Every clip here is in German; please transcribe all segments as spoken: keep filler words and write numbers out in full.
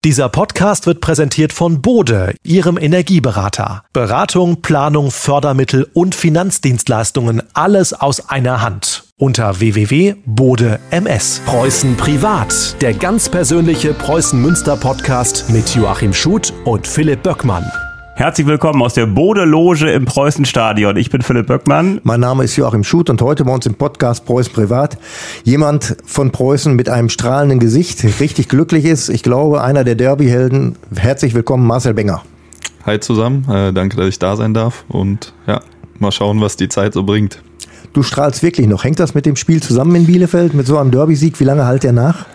Dieser Podcast wird präsentiert von Bode, Ihrem Energieberater. Beratung, Planung, Fördermittel und Finanzdienstleistungen, alles aus einer Hand. Unter w w w punkt bode punkt m s. Preußen Privat, der ganz persönliche Preußen-Münster-Podcast mit Joachim Schuth und Philipp Böckmann. Herzlich willkommen aus der Bode-Loge im Preußenstadion. Ich bin Philipp Böckmann. Mein Name ist Joachim Schuth und heute bei uns im Podcast Preußen Privat jemand von Preußen mit einem strahlenden Gesicht, richtig glücklich ist. Ich glaube, einer der Derby-Helden. Herzlich willkommen, Marcel Benger. Hi zusammen, äh, danke, dass ich da sein darf und ja, mal schauen, was die Zeit so bringt. Du strahlst wirklich noch. Hängt das mit dem Spiel zusammen in Bielefeld, mit so einem Derby-Sieg? Wie lange halt der nach?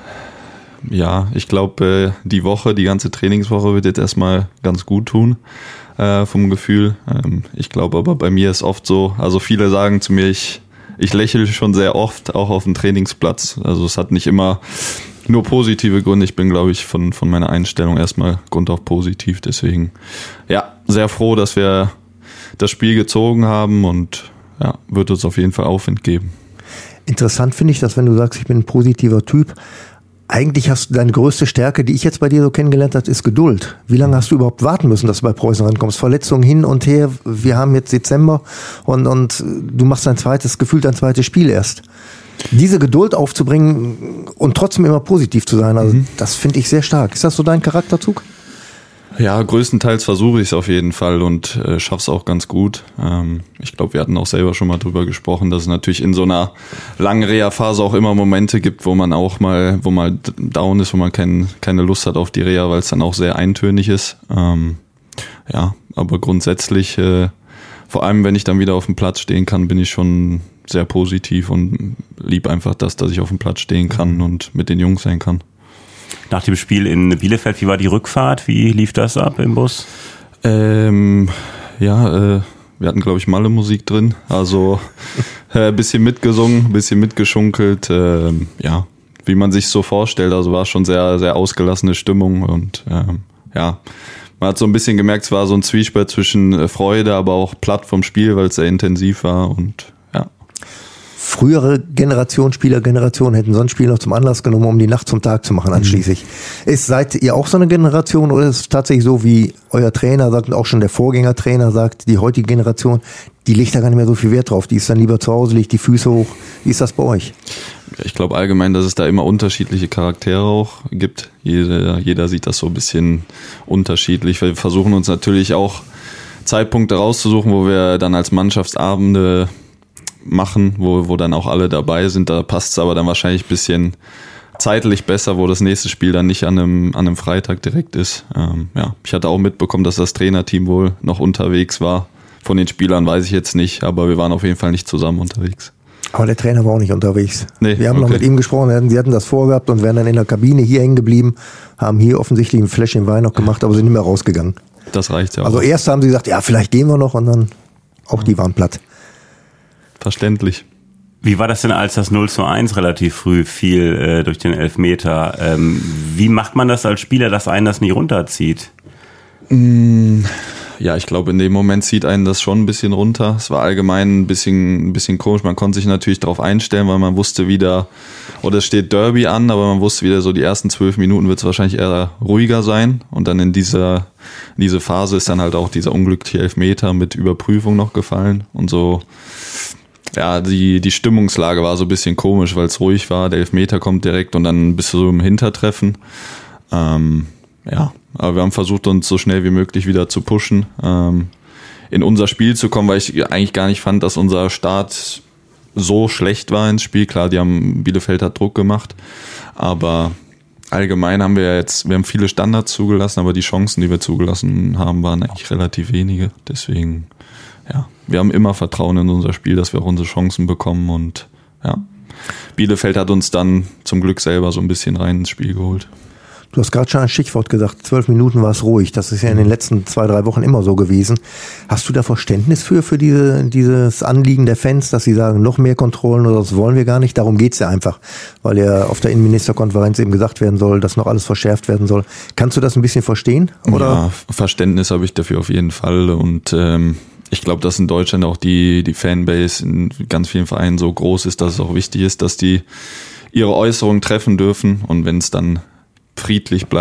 Ja, ich glaube, äh, die Woche, die ganze Trainingswoche wird jetzt erstmal ganz gut tun, äh, vom Gefühl. Ähm, ich glaube aber bei mir ist oft so, also viele sagen zu mir, ich, ich lächle schon sehr oft, auch auf dem Trainingsplatz. Also es hat nicht immer nur positive Gründe. Ich bin, glaube ich, von, von meiner Einstellung erstmal grundauf positiv. Deswegen, ja, sehr froh, dass wir das Spiel gezogen haben und ja, wird uns auf jeden Fall Aufwind geben. Interessant finde ich, dass wenn du sagst, ich bin ein positiver Typ, eigentlich hast du deine größte Stärke, die ich jetzt bei dir so kennengelernt habe, ist Geduld. Wie lange hast du überhaupt warten müssen, dass du bei Preußen rankommst? Verletzungen hin und her. Wir haben jetzt Dezember und, und du machst dein zweites, gefühlt dein zweites Spiel erst. Diese Geduld aufzubringen und trotzdem immer positiv zu sein, also mhm. das finde ich sehr stark. Ist das so dein Charakterzug? Ja, größtenteils versuche ich es auf jeden Fall und äh, schaffe es auch ganz gut. Ähm, ich glaube, wir hatten auch selber schon mal drüber gesprochen, dass es natürlich in so einer langen Reha-Phase auch immer Momente gibt, wo man auch mal, wo mal down ist, wo man kein, keine Lust hat auf die Reha, weil es dann auch sehr eintönig ist. Ähm, ja, aber grundsätzlich, äh, vor allem wenn ich dann wieder auf dem Platz stehen kann, bin ich schon sehr positiv und lieb einfach das, dass ich auf dem Platz stehen kann und mit den Jungs sein kann. Nach dem Spiel in Bielefeld, wie war die Rückfahrt? Wie lief das ab im Bus? Ähm, ja, äh, wir hatten, glaube ich, Malle-Musik drin. Also ein äh, bisschen mitgesungen, ein bisschen mitgeschunkelt. Äh, ja, wie man sich so vorstellt. Also war schon sehr, sehr ausgelassene Stimmung. Und ähm, ja, man hat so ein bisschen gemerkt, es war so ein Zwiespalt zwischen Freude, aber auch platt vom Spiel, weil es sehr intensiv war. Und ja. Frühere Generation, Spielergeneration hätten so ein Spiel noch zum Anlass genommen, um die Nacht zum Tag zu machen anschließend. Mhm. Ist, seid ihr auch so eine Generation oder ist es tatsächlich so, wie euer Trainer sagt und auch schon der Vorgängertrainer sagt, die heutige Generation, die legt da gar nicht mehr so viel Wert drauf, die ist dann lieber zu Hause, legt die Füße hoch. Wie ist das bei euch? Ich glaube allgemein, dass es da immer unterschiedliche Charaktere auch gibt. Jeder, jeder sieht das so ein bisschen unterschiedlich. Wir versuchen uns natürlich auch Zeitpunkte rauszusuchen, wo wir dann als Mannschaftsabende machen, wo, wo dann auch alle dabei sind. Da passt es aber dann wahrscheinlich ein bisschen zeitlich besser, wo das nächste Spiel dann nicht an einem, an einem Freitag direkt ist. Ähm, ja, ich hatte auch mitbekommen, dass das Trainerteam wohl noch unterwegs war. Von den Spielern weiß ich jetzt nicht, aber wir waren auf jeden Fall nicht zusammen unterwegs. Aber der Trainer war auch nicht unterwegs. Nee, wir haben okay. noch mit ihm gesprochen, sie hatten das vorgehabt und wären dann in der Kabine hier hängen geblieben, haben hier offensichtlich ein Fläschchen Wein noch gemacht, aber sind nicht mehr rausgegangen. Das reicht ja auch. Also erst haben sie gesagt, ja, vielleicht gehen wir noch und dann auch die waren platt. Verständlich. Wie war das denn, als das null zu eins relativ früh fiel äh, durch den Elfmeter? Ähm, wie macht man das als Spieler, dass einen das nie runterzieht? Ja, ich glaube, in dem Moment zieht einen das schon ein bisschen runter. Es war allgemein ein bisschen, ein bisschen komisch. Man konnte sich natürlich darauf einstellen, weil man wusste wieder, oder es steht Derby an, aber man wusste wieder so, die ersten zwölf Minuten wird es wahrscheinlich eher ruhiger sein. Und dann in dieser, in diese Phase ist dann halt auch dieser unglückliche Elfmeter mit Überprüfung noch gefallen. Und so, ja, die, die Stimmungslage war so ein bisschen komisch, weil es ruhig war. Der Elfmeter kommt direkt und dann bist du so im Hintertreffen. Ähm, ja, aber wir haben versucht, uns so schnell wie möglich wieder zu pushen, ähm, in unser Spiel zu kommen, weil ich eigentlich gar nicht fand, dass unser Start so schlecht war ins Spiel. Klar, die haben, Bielefeld hat Druck gemacht, aber allgemein haben wir ja jetzt, wir haben viele Standards zugelassen, aber die Chancen, die wir zugelassen haben, waren eigentlich relativ wenige. Deswegen, ja, wir haben immer Vertrauen in unser Spiel, dass wir auch unsere Chancen bekommen und ja, Bielefeld hat uns dann zum Glück selber so ein bisschen rein ins Spiel geholt. Du hast gerade schon ein Stichwort gesagt, zwölf Minuten war es ruhig. Das ist ja in den letzten zwei, drei Wochen immer so gewesen. Hast du da Verständnis für, für diese, dieses Anliegen der Fans, dass sie sagen, noch mehr Kontrollen oder das wollen wir gar nicht? Darum geht's ja einfach, weil ja auf der Innenministerkonferenz eben gesagt werden soll, dass noch alles verschärft werden soll. Kannst du das ein bisschen verstehen? Oder? Ja, Verständnis habe ich dafür auf jeden Fall und ähm, ich glaube, dass in Deutschland auch die, die Fanbase in ganz vielen Vereinen so groß ist, dass es auch wichtig ist, dass die ihre Äußerungen treffen dürfen und wenn es dann friedlich bleibt,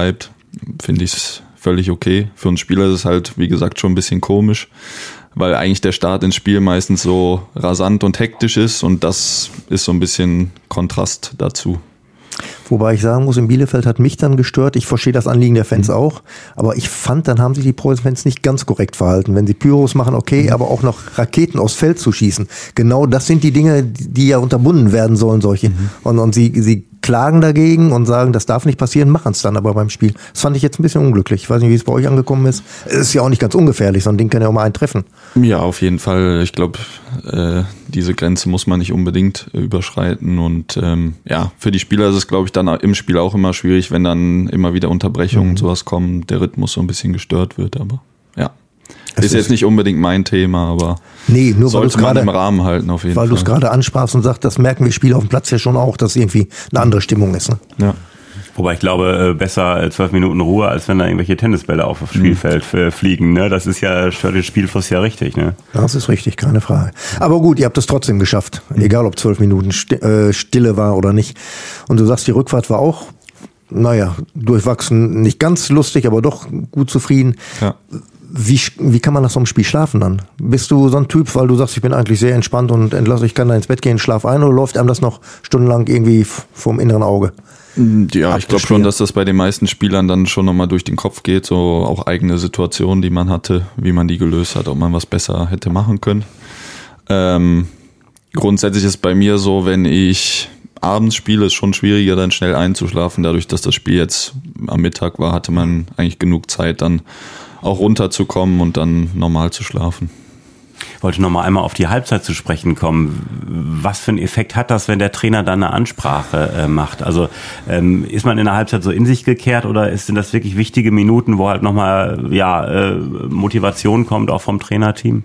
finde ich es völlig okay. Für uns Spieler ist es halt, wie gesagt, schon ein bisschen komisch, weil eigentlich der Start ins Spiel meistens so rasant und hektisch ist und das ist so ein bisschen Kontrast dazu. Wobei ich sagen muss, in Bielefeld hat mich dann gestört, ich verstehe das Anliegen der Fans mhm. auch, aber ich fand, dann haben sich die Preußen-Fans nicht ganz korrekt verhalten. Wenn sie Pyros machen, okay, mhm. aber auch noch Raketen aufs Feld zu schießen. Genau das sind die Dinge, die ja unterbunden werden sollen, solche. Mhm. Und, und sie, sie klagen dagegen und sagen, das darf nicht passieren, machen es dann aber beim Spiel. Das fand ich jetzt ein bisschen unglücklich. Ich weiß nicht, wie es bei euch angekommen ist. Es ist ja auch nicht ganz ungefährlich, so ein Ding kann ja auch mal einen treffen. Ja, auf jeden Fall. Ich glaube, äh, diese Grenze muss man nicht unbedingt äh, überschreiten und ähm, ja, für die Spieler ist es, glaube ich, dann im Spiel auch immer schwierig, wenn dann immer wieder Unterbrechungen mhm. und sowas kommen, der Rhythmus so ein bisschen gestört wird, aber ja. Es ist jetzt nicht unbedingt mein Thema, aber nee, nur sollte man grade, im Rahmen halten auf jeden weil Fall. Weil du es gerade ansprachst und sagst, das merken wir Spieler auf dem Platz ja schon auch, dass irgendwie eine andere Stimmung ist. Ne? Ja. Wobei ich glaube, besser zwölf Minuten Ruhe, als wenn da irgendwelche Tennisbälle auf das Spielfeld mhm. fliegen. Ne? Das ist ja, stört den Spielfluss ja richtig. Ne? Das ist richtig, keine Frage. Aber gut, ihr habt es trotzdem geschafft. Mhm. Egal, ob zwölf Minuten Stille war oder nicht. Und du sagst, die Rückfahrt war auch, naja, durchwachsen, nicht ganz lustig, aber doch gut zufrieden. Ja. Wie, wie kann man nach so einem Spiel schlafen dann? Bist du so ein Typ, weil du sagst, ich bin eigentlich sehr entspannt und entlasse, ich kann da ins Bett gehen, schlaf ein, oder läuft einem das noch stundenlang irgendwie vorm inneren Auge? Ja, ich glaube schon, dass das bei den meisten Spielern dann schon nochmal durch den Kopf geht, so auch eigene Situationen, die man hatte, wie man die gelöst hat, ob man was besser hätte machen können. Ähm, grundsätzlich ist bei mir so, wenn ich abends spiele, ist schon schwieriger, dann schnell einzuschlafen. Dadurch, dass das Spiel jetzt am Mittag war, hatte man eigentlich genug Zeit, dann auch runterzukommen und dann normal zu schlafen. Ich wollte noch mal einmal auf die Halbzeit zu sprechen kommen. Was für einen Effekt hat das, wenn der Trainer dann eine Ansprache äh, macht? Also ähm, ist man in der Halbzeit so in sich gekehrt oder sind das wirklich wichtige Minuten, wo halt nochmal ja, äh, Motivation kommt, auch vom Trainerteam?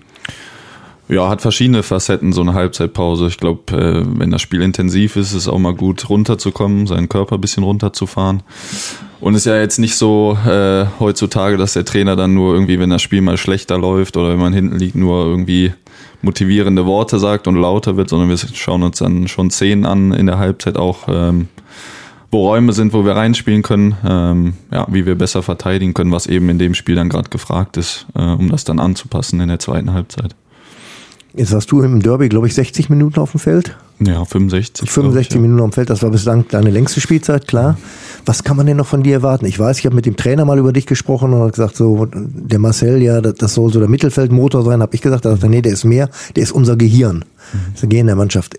Ja, hat verschiedene Facetten, so eine Halbzeitpause. Ich glaube, äh, wenn das Spiel intensiv ist, ist es auch mal gut, runterzukommen, seinen Körper ein bisschen runterzufahren. Und es ist ja jetzt nicht so äh, heutzutage, dass der Trainer dann nur irgendwie, wenn das Spiel mal schlechter läuft oder wenn man hinten liegt, nur irgendwie motivierende Worte sagt und lauter wird, sondern wir schauen uns dann schon Szenen an in der Halbzeit auch, ähm, wo Räume sind, wo wir reinspielen können, ähm, ja, wie wir besser verteidigen können, was eben in dem Spiel dann gerade gefragt ist, äh, um das dann anzupassen in der zweiten Halbzeit. Jetzt hast du im Derby, glaube ich, sechzig Minuten auf dem Feld. Ja, fünfundsechzig. fünfundsechzig ich, ja. Minuten auf dem Feld, das war bislang deine längste Spielzeit, klar. Was kann man denn noch von dir erwarten? Ich weiß, ich habe mit dem Trainer mal über dich gesprochen und hat gesagt, so der Marcel, ja, das soll so der Mittelfeldmotor sein, habe ich gesagt. Da sagt er, nee, der ist mehr, der ist unser Gehirn. Mhm. Das Gehirn der Mannschaft.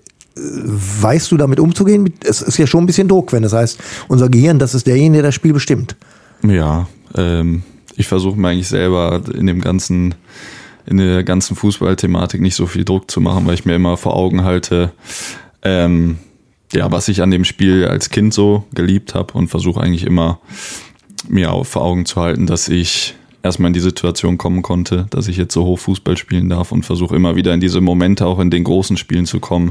Weißt du, damit umzugehen? Es ist ja schon ein bisschen Druck, wenn das heißt, unser Gehirn, das ist derjenige, der das Spiel bestimmt. Ja, ähm, ich versuche mir eigentlich selber in dem ganzen in der ganzen Fußballthematik nicht so viel Druck zu machen, weil ich mir immer vor Augen halte, ähm, ja, was ich an dem Spiel als Kind so geliebt habe und versuche eigentlich immer mir auch vor Augen zu halten, dass ich erstmal in die Situation kommen konnte, dass ich jetzt so hoch Fußball spielen darf und versuche immer wieder in diese Momente auch in den großen Spielen zu kommen,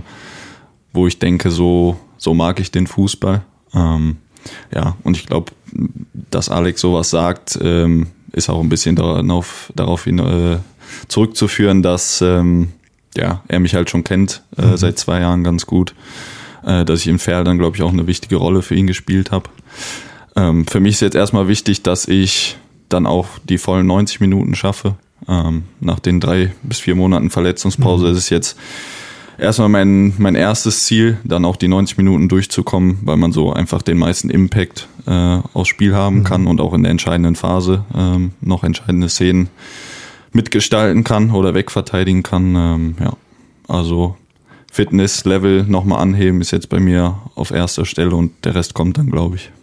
wo ich denke, so, so mag ich den Fußball. Ähm, ja, und ich glaube, dass Alex sowas sagt, ähm, ist auch ein bisschen darauf, darauf hin, äh, zurückzuführen, dass ähm, ja, er mich halt schon kennt äh, mhm. seit zwei Jahren ganz gut, äh, dass ich im Ferl dann, glaube ich, auch eine wichtige Rolle für ihn gespielt habe. Ähm, für mich ist jetzt erstmal wichtig, dass ich dann auch die vollen neunzig Minuten schaffe. Ähm, nach den drei bis vier Monaten Verletzungspause mhm. ist es jetzt erstmal mein, mein erstes Ziel, dann auch die neunzig Minuten durchzukommen, weil man so einfach den meisten Impact äh, aufs Spiel haben mhm. kann und auch in der entscheidenden Phase ähm, noch entscheidende Szenen mitgestalten kann oder wegverteidigen kann. Ähm, ja, also Fitness-Level nochmal anheben ist jetzt bei mir auf erster Stelle und der Rest kommt dann, glaube ich.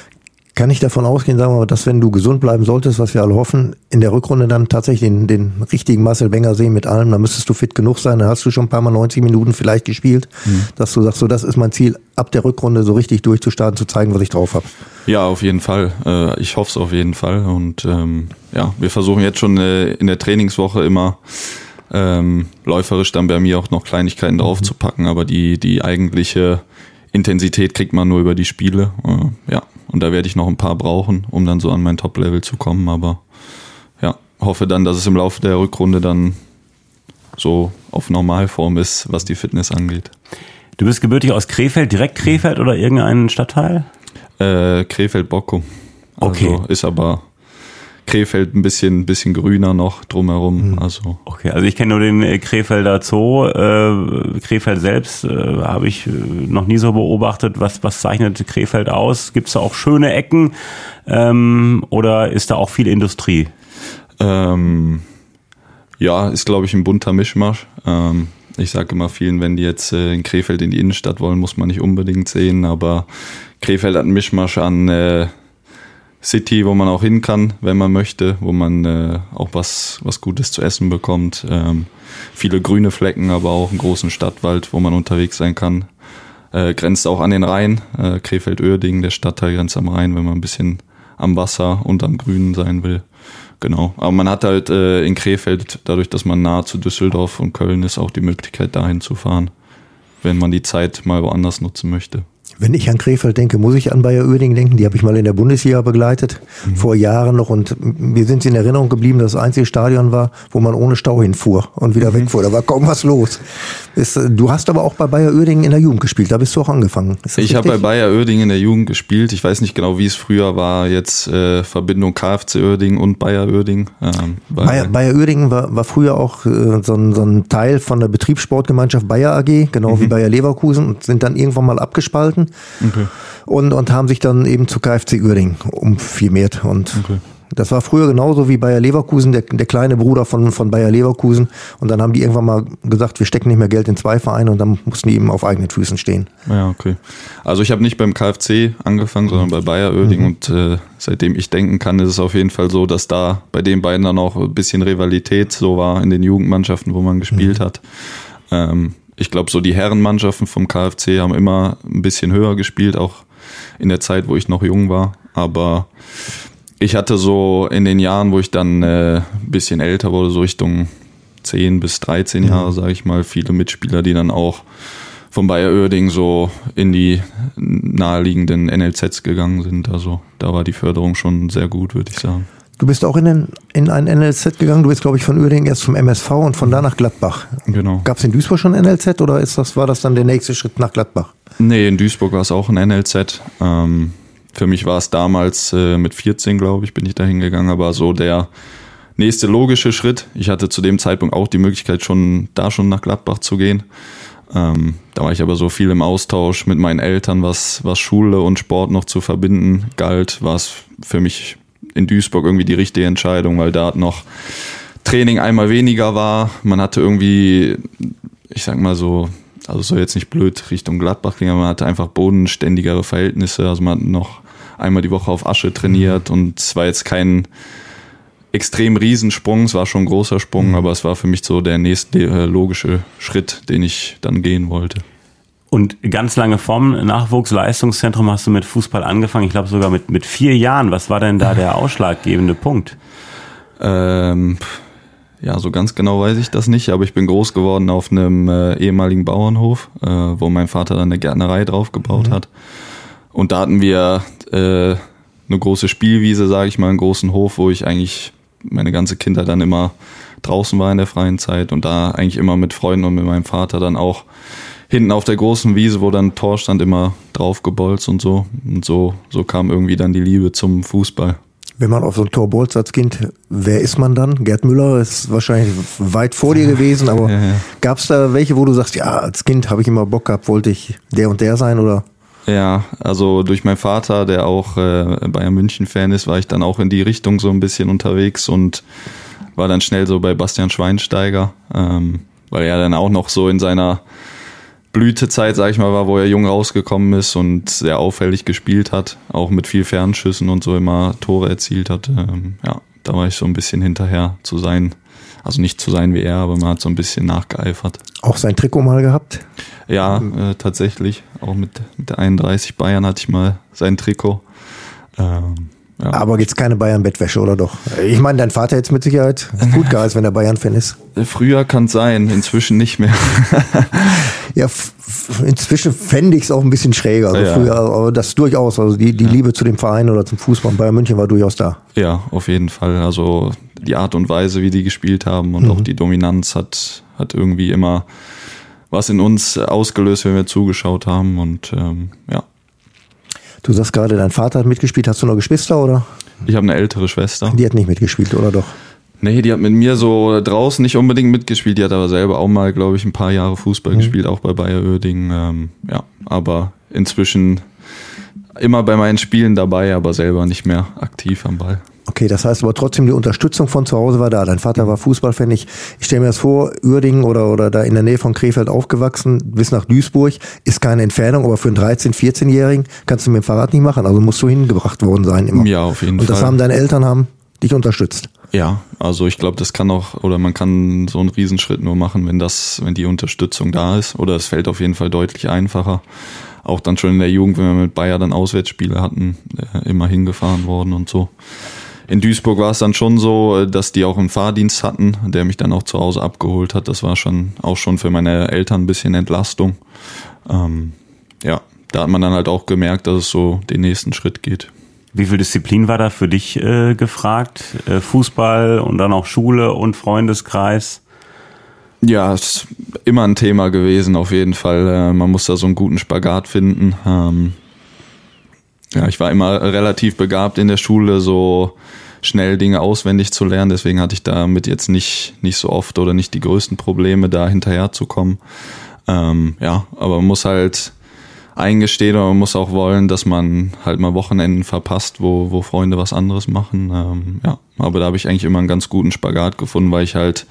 Kann ich davon ausgehen, sagen wir mal, dass wenn du gesund bleiben solltest, was wir alle hoffen, in der Rückrunde dann tatsächlich den, den richtigen Marcel Wenger sehen mit allem, dann müsstest du fit genug sein, dann hast du schon ein paar Mal neunzig Minuten vielleicht gespielt, mhm. dass du sagst, so das ist mein Ziel, ab der Rückrunde so richtig durchzustarten, zu zeigen, was ich drauf habe. Ja, auf jeden Fall. Ich hoffe es auf jeden Fall und ähm, ja, wir versuchen jetzt schon in der Trainingswoche immer ähm, läuferisch dann bei mir auch noch Kleinigkeiten mhm. draufzupacken, aber die, die eigentliche Intensität kriegt man nur über die Spiele, äh, ja. Und da werde ich noch ein paar brauchen, um dann so an mein Top-Level zu kommen. Aber ja, hoffe dann, dass es im Laufe der Rückrunde dann so auf Normalform ist, was die Fitness angeht. Du bist gebürtig aus Krefeld, direkt Krefeld oder irgendeinen Stadtteil? Äh, Krefeld-Bockum. Also okay. Ist aber Krefeld ein bisschen, bisschen grüner noch drumherum. Mhm. Also. Okay, also ich kenne nur den äh, Krefelder Zoo. Äh, Krefeld selbst äh, habe ich äh, noch nie so beobachtet. Was, was zeichnet Krefeld aus? Gibt es da auch schöne Ecken ähm, oder ist da auch viel Industrie? Ähm, ja, ist glaube ich ein bunter Mischmasch. Ähm, ich sage immer vielen, wenn die jetzt äh, in Krefeld in die Innenstadt wollen, muss man nicht unbedingt sehen, aber Krefeld hat einen Mischmasch an äh, City, wo man auch hin kann, wenn man möchte, wo man äh, auch was, was Gutes zu essen bekommt. Ähm, viele grüne Flecken, aber auch einen großen Stadtwald, wo man unterwegs sein kann. Äh, grenzt auch an den Rhein, äh, Krefeld-Uerdingen, der Stadtteil grenzt am Rhein, wenn man ein bisschen am Wasser und am Grünen sein will. Genau, aber man hat halt äh, in Krefeld, dadurch, dass man nahe zu Düsseldorf und Köln ist, auch die Möglichkeit dahin zu fahren, wenn man die Zeit mal woanders nutzen möchte. Wenn ich an Krefeld denke, muss ich an Bayer Uerdingen denken. Die habe ich mal in der Bundesliga begleitet, mhm. vor Jahren noch. Und mir sind sie in Erinnerung geblieben, dass das einzige Stadion war, wo man ohne Stau hinfuhr und wieder mhm. wegfuhr. Da war kaum was los. Ist, du hast aber auch bei Bayer Uerdingen in der Jugend gespielt. Da bist du auch angefangen. Ich habe bei Bayer Uerdingen in der Jugend gespielt. Ich weiß nicht genau, wie es früher war. Jetzt äh, Verbindung K F C Uerdingen und Bayer Uerdingen. Ähm, Bayer, Bayer Uerdingen war, war früher auch äh, so, ein, so ein Teil von der Betriebssportgemeinschaft Bayer A G, genau mhm. wie Bayer Leverkusen, und sind dann irgendwann mal abgespalten. Okay. Und, und haben sich dann eben zu K F C Uerdingen umfirmiert. Und okay. das war früher genauso wie Bayer Leverkusen, der, der kleine Bruder von, von Bayer Leverkusen. Und dann haben die irgendwann mal gesagt, wir stecken nicht mehr Geld in zwei Vereine, und dann mussten die eben auf eigenen Füßen stehen. Ja, okay. Also ich habe nicht beim K F C angefangen, sondern bei Bayer Uerdingen. Mhm. Und äh, seitdem ich denken kann, ist es auf jeden Fall so, dass da bei den beiden dann auch ein bisschen Rivalität so war in den Jugendmannschaften, wo man gespielt mhm. hat. Ähm, Ich glaube, so die Herrenmannschaften vom K F C haben immer ein bisschen höher gespielt, auch in der Zeit, wo ich noch jung war. Aber ich hatte so in den Jahren, wo ich dann äh, ein bisschen älter wurde, so Richtung zehn bis dreizehn mhm. Jahre, sage ich mal, viele Mitspieler, die dann auch von Bayer Uerdingen so in die naheliegenden N L Zs gegangen sind. Also da war die Förderung schon sehr gut, würde ich sagen. Du bist auch in, den, in ein N L Z gegangen. Du bist, glaube ich, von Uerdingen erst zum M S V und von da nach Gladbach. Genau. Gab es in Duisburg schon N L Z oder ist das, war das dann der nächste Schritt nach Gladbach? Nee, in Duisburg war es auch ein N L Z. Ähm, für mich war es damals äh, mit vierzehn, glaube ich, bin ich da hingegangen, aber so der nächste logische Schritt. Ich hatte zu dem Zeitpunkt auch die Möglichkeit, schon da schon nach Gladbach zu gehen. Ähm, da war ich aber so viel im Austausch mit meinen Eltern, was, was Schule und Sport noch zu verbinden galt, war es für mich in Duisburg irgendwie die richtige Entscheidung, weil da noch Training einmal weniger war. Man hatte irgendwie, ich sag mal so, also es soll jetzt nicht blöd Richtung Gladbach gehen, aber man hatte einfach bodenständigere Verhältnisse. Also man hat noch einmal die Woche auf Asche trainiert und es war jetzt kein extrem Riesensprung, es war schon ein großer Sprung, aber es war für mich so der nächste äh, logische Schritt, den ich dann gehen wollte. Und ganz lange vorm Nachwuchsleistungszentrum hast du mit Fußball angefangen, ich glaube sogar mit, mit vier Jahren. Was war denn da der ausschlaggebende Punkt? Ähm, ja, so ganz genau weiß ich das nicht, aber ich bin groß geworden auf einem äh, ehemaligen Bauernhof, äh, wo mein Vater dann eine Gärtnerei drauf gebaut mhm. hat. Und da hatten wir äh, eine große Spielwiese, sage ich mal, einen großen Hof, wo ich eigentlich meine ganze Kindheit dann immer draußen war in der freien Zeit und da eigentlich immer mit Freunden und mit meinem Vater dann auch hinten auf der großen Wiese, wo dann Tor stand, immer drauf gebolzt und so. Und so, so kam irgendwie dann die Liebe zum Fußball. Wenn man auf so ein Tor bolzt als Kind, wer ist man dann? Gerd Müller ist wahrscheinlich weit vor dir gewesen, aber ja, ja. Gab es da welche, wo du sagst, ja, als Kind habe ich immer Bock gehabt, wollte ich der und der sein, oder? Ja, also durch meinen Vater, der auch äh, Bayern München-Fan ist, war ich dann auch in die Richtung so ein bisschen unterwegs und war dann schnell so bei Bastian Schweinsteiger, ähm, weil er dann auch noch so in seiner Blütezeit, sag ich mal, war, wo er jung rausgekommen ist und sehr auffällig gespielt hat, auch mit viel Fernschüssen und so immer Tore erzielt hat. Ähm, ja, da war ich so ein bisschen hinterher zu sein, also nicht zu sein wie er, aber man hat so ein bisschen nachgeeifert. Auch sein Trikot mal gehabt? Ja, äh, tatsächlich. Auch mit, mit der einunddreißig Bayern hatte ich mal sein Trikot. Ähm, ja. Aber gibt's keine Bayern-Bettwäsche, oder doch? Ich meine, dein Vater hätte es mit Sicherheit gut geheißen, wenn er Bayern-Fan ist. Früher kann es sein, inzwischen nicht mehr. Ja, f- f- inzwischen fände ich es auch ein bisschen schräger. Also ja. Früher, aber das durchaus. Also die, die ja. Liebe zu dem Verein oder zum Fußball Bayern München war durchaus da. Ja, auf jeden Fall. Also die Art und Weise, wie die gespielt haben und mhm. auch die Dominanz hat, hat irgendwie immer was in uns ausgelöst, wenn wir zugeschaut haben. Und ähm, ja. Du sagst gerade, dein Vater hat mitgespielt. Hast du noch Geschwister, oder? Ich habe eine ältere Schwester. Die hat nicht mitgespielt, oder doch? Nee, die hat mit mir so draußen nicht unbedingt mitgespielt. Die hat aber selber auch mal, glaube ich, ein paar Jahre Fußball mhm. gespielt, auch bei Bayer Uerdingen. Ähm, ja, aber inzwischen immer bei meinen Spielen dabei, aber selber nicht mehr aktiv am Ball. Okay, das heißt aber trotzdem, die Unterstützung von zu Hause war da. Dein Vater war Fußballfan. Ich, ich stelle mir das vor, Uerdingen oder, oder da in der Nähe von Krefeld aufgewachsen, bis nach Duisburg, ist keine Entfernung, aber für einen dreizehn-, vierzehnjährigen kannst du mit dem Fahrrad nicht machen. Also musst du hingebracht worden sein immer. Ja, auf jeden Und Fall. das haben deine Eltern haben dich unterstützt. Ja, also ich glaube, das kann auch, oder man kann so einen Riesenschritt nur machen, wenn das, wenn die Unterstützung da ist. Oder es fällt auf jeden Fall deutlich einfacher. Auch dann schon in der Jugend, wenn wir mit Bayer dann Auswärtsspiele hatten, äh, immer hingefahren worden und so. In Duisburg war es dann schon so, dass die auch einen Fahrdienst hatten, der mich dann auch zu Hause abgeholt hat. Das war schon auch schon für meine Eltern ein bisschen Entlastung. Ähm, ja, da hat man dann halt auch gemerkt, dass es so den nächsten Schritt geht. Wie viel Disziplin war da für dich äh, gefragt? Äh, Fußball und dann auch Schule und Freundeskreis? Ja, es ist immer ein Thema gewesen, auf jeden Fall. Äh, man muss da so einen guten Spagat finden. Ähm, ja, ich war immer relativ begabt in der Schule, so schnell Dinge auswendig zu lernen. Deswegen hatte ich damit jetzt nicht, nicht so oft oder nicht die größten Probleme, da hinterherzukommen. Ähm, ja, aber man muss halt eingestehen oder man muss auch wollen, dass man halt mal Wochenenden verpasst, wo, wo Freunde was anderes machen. Ähm, ja, aber da habe ich eigentlich immer einen ganz guten Spagat gefunden, weil ich halt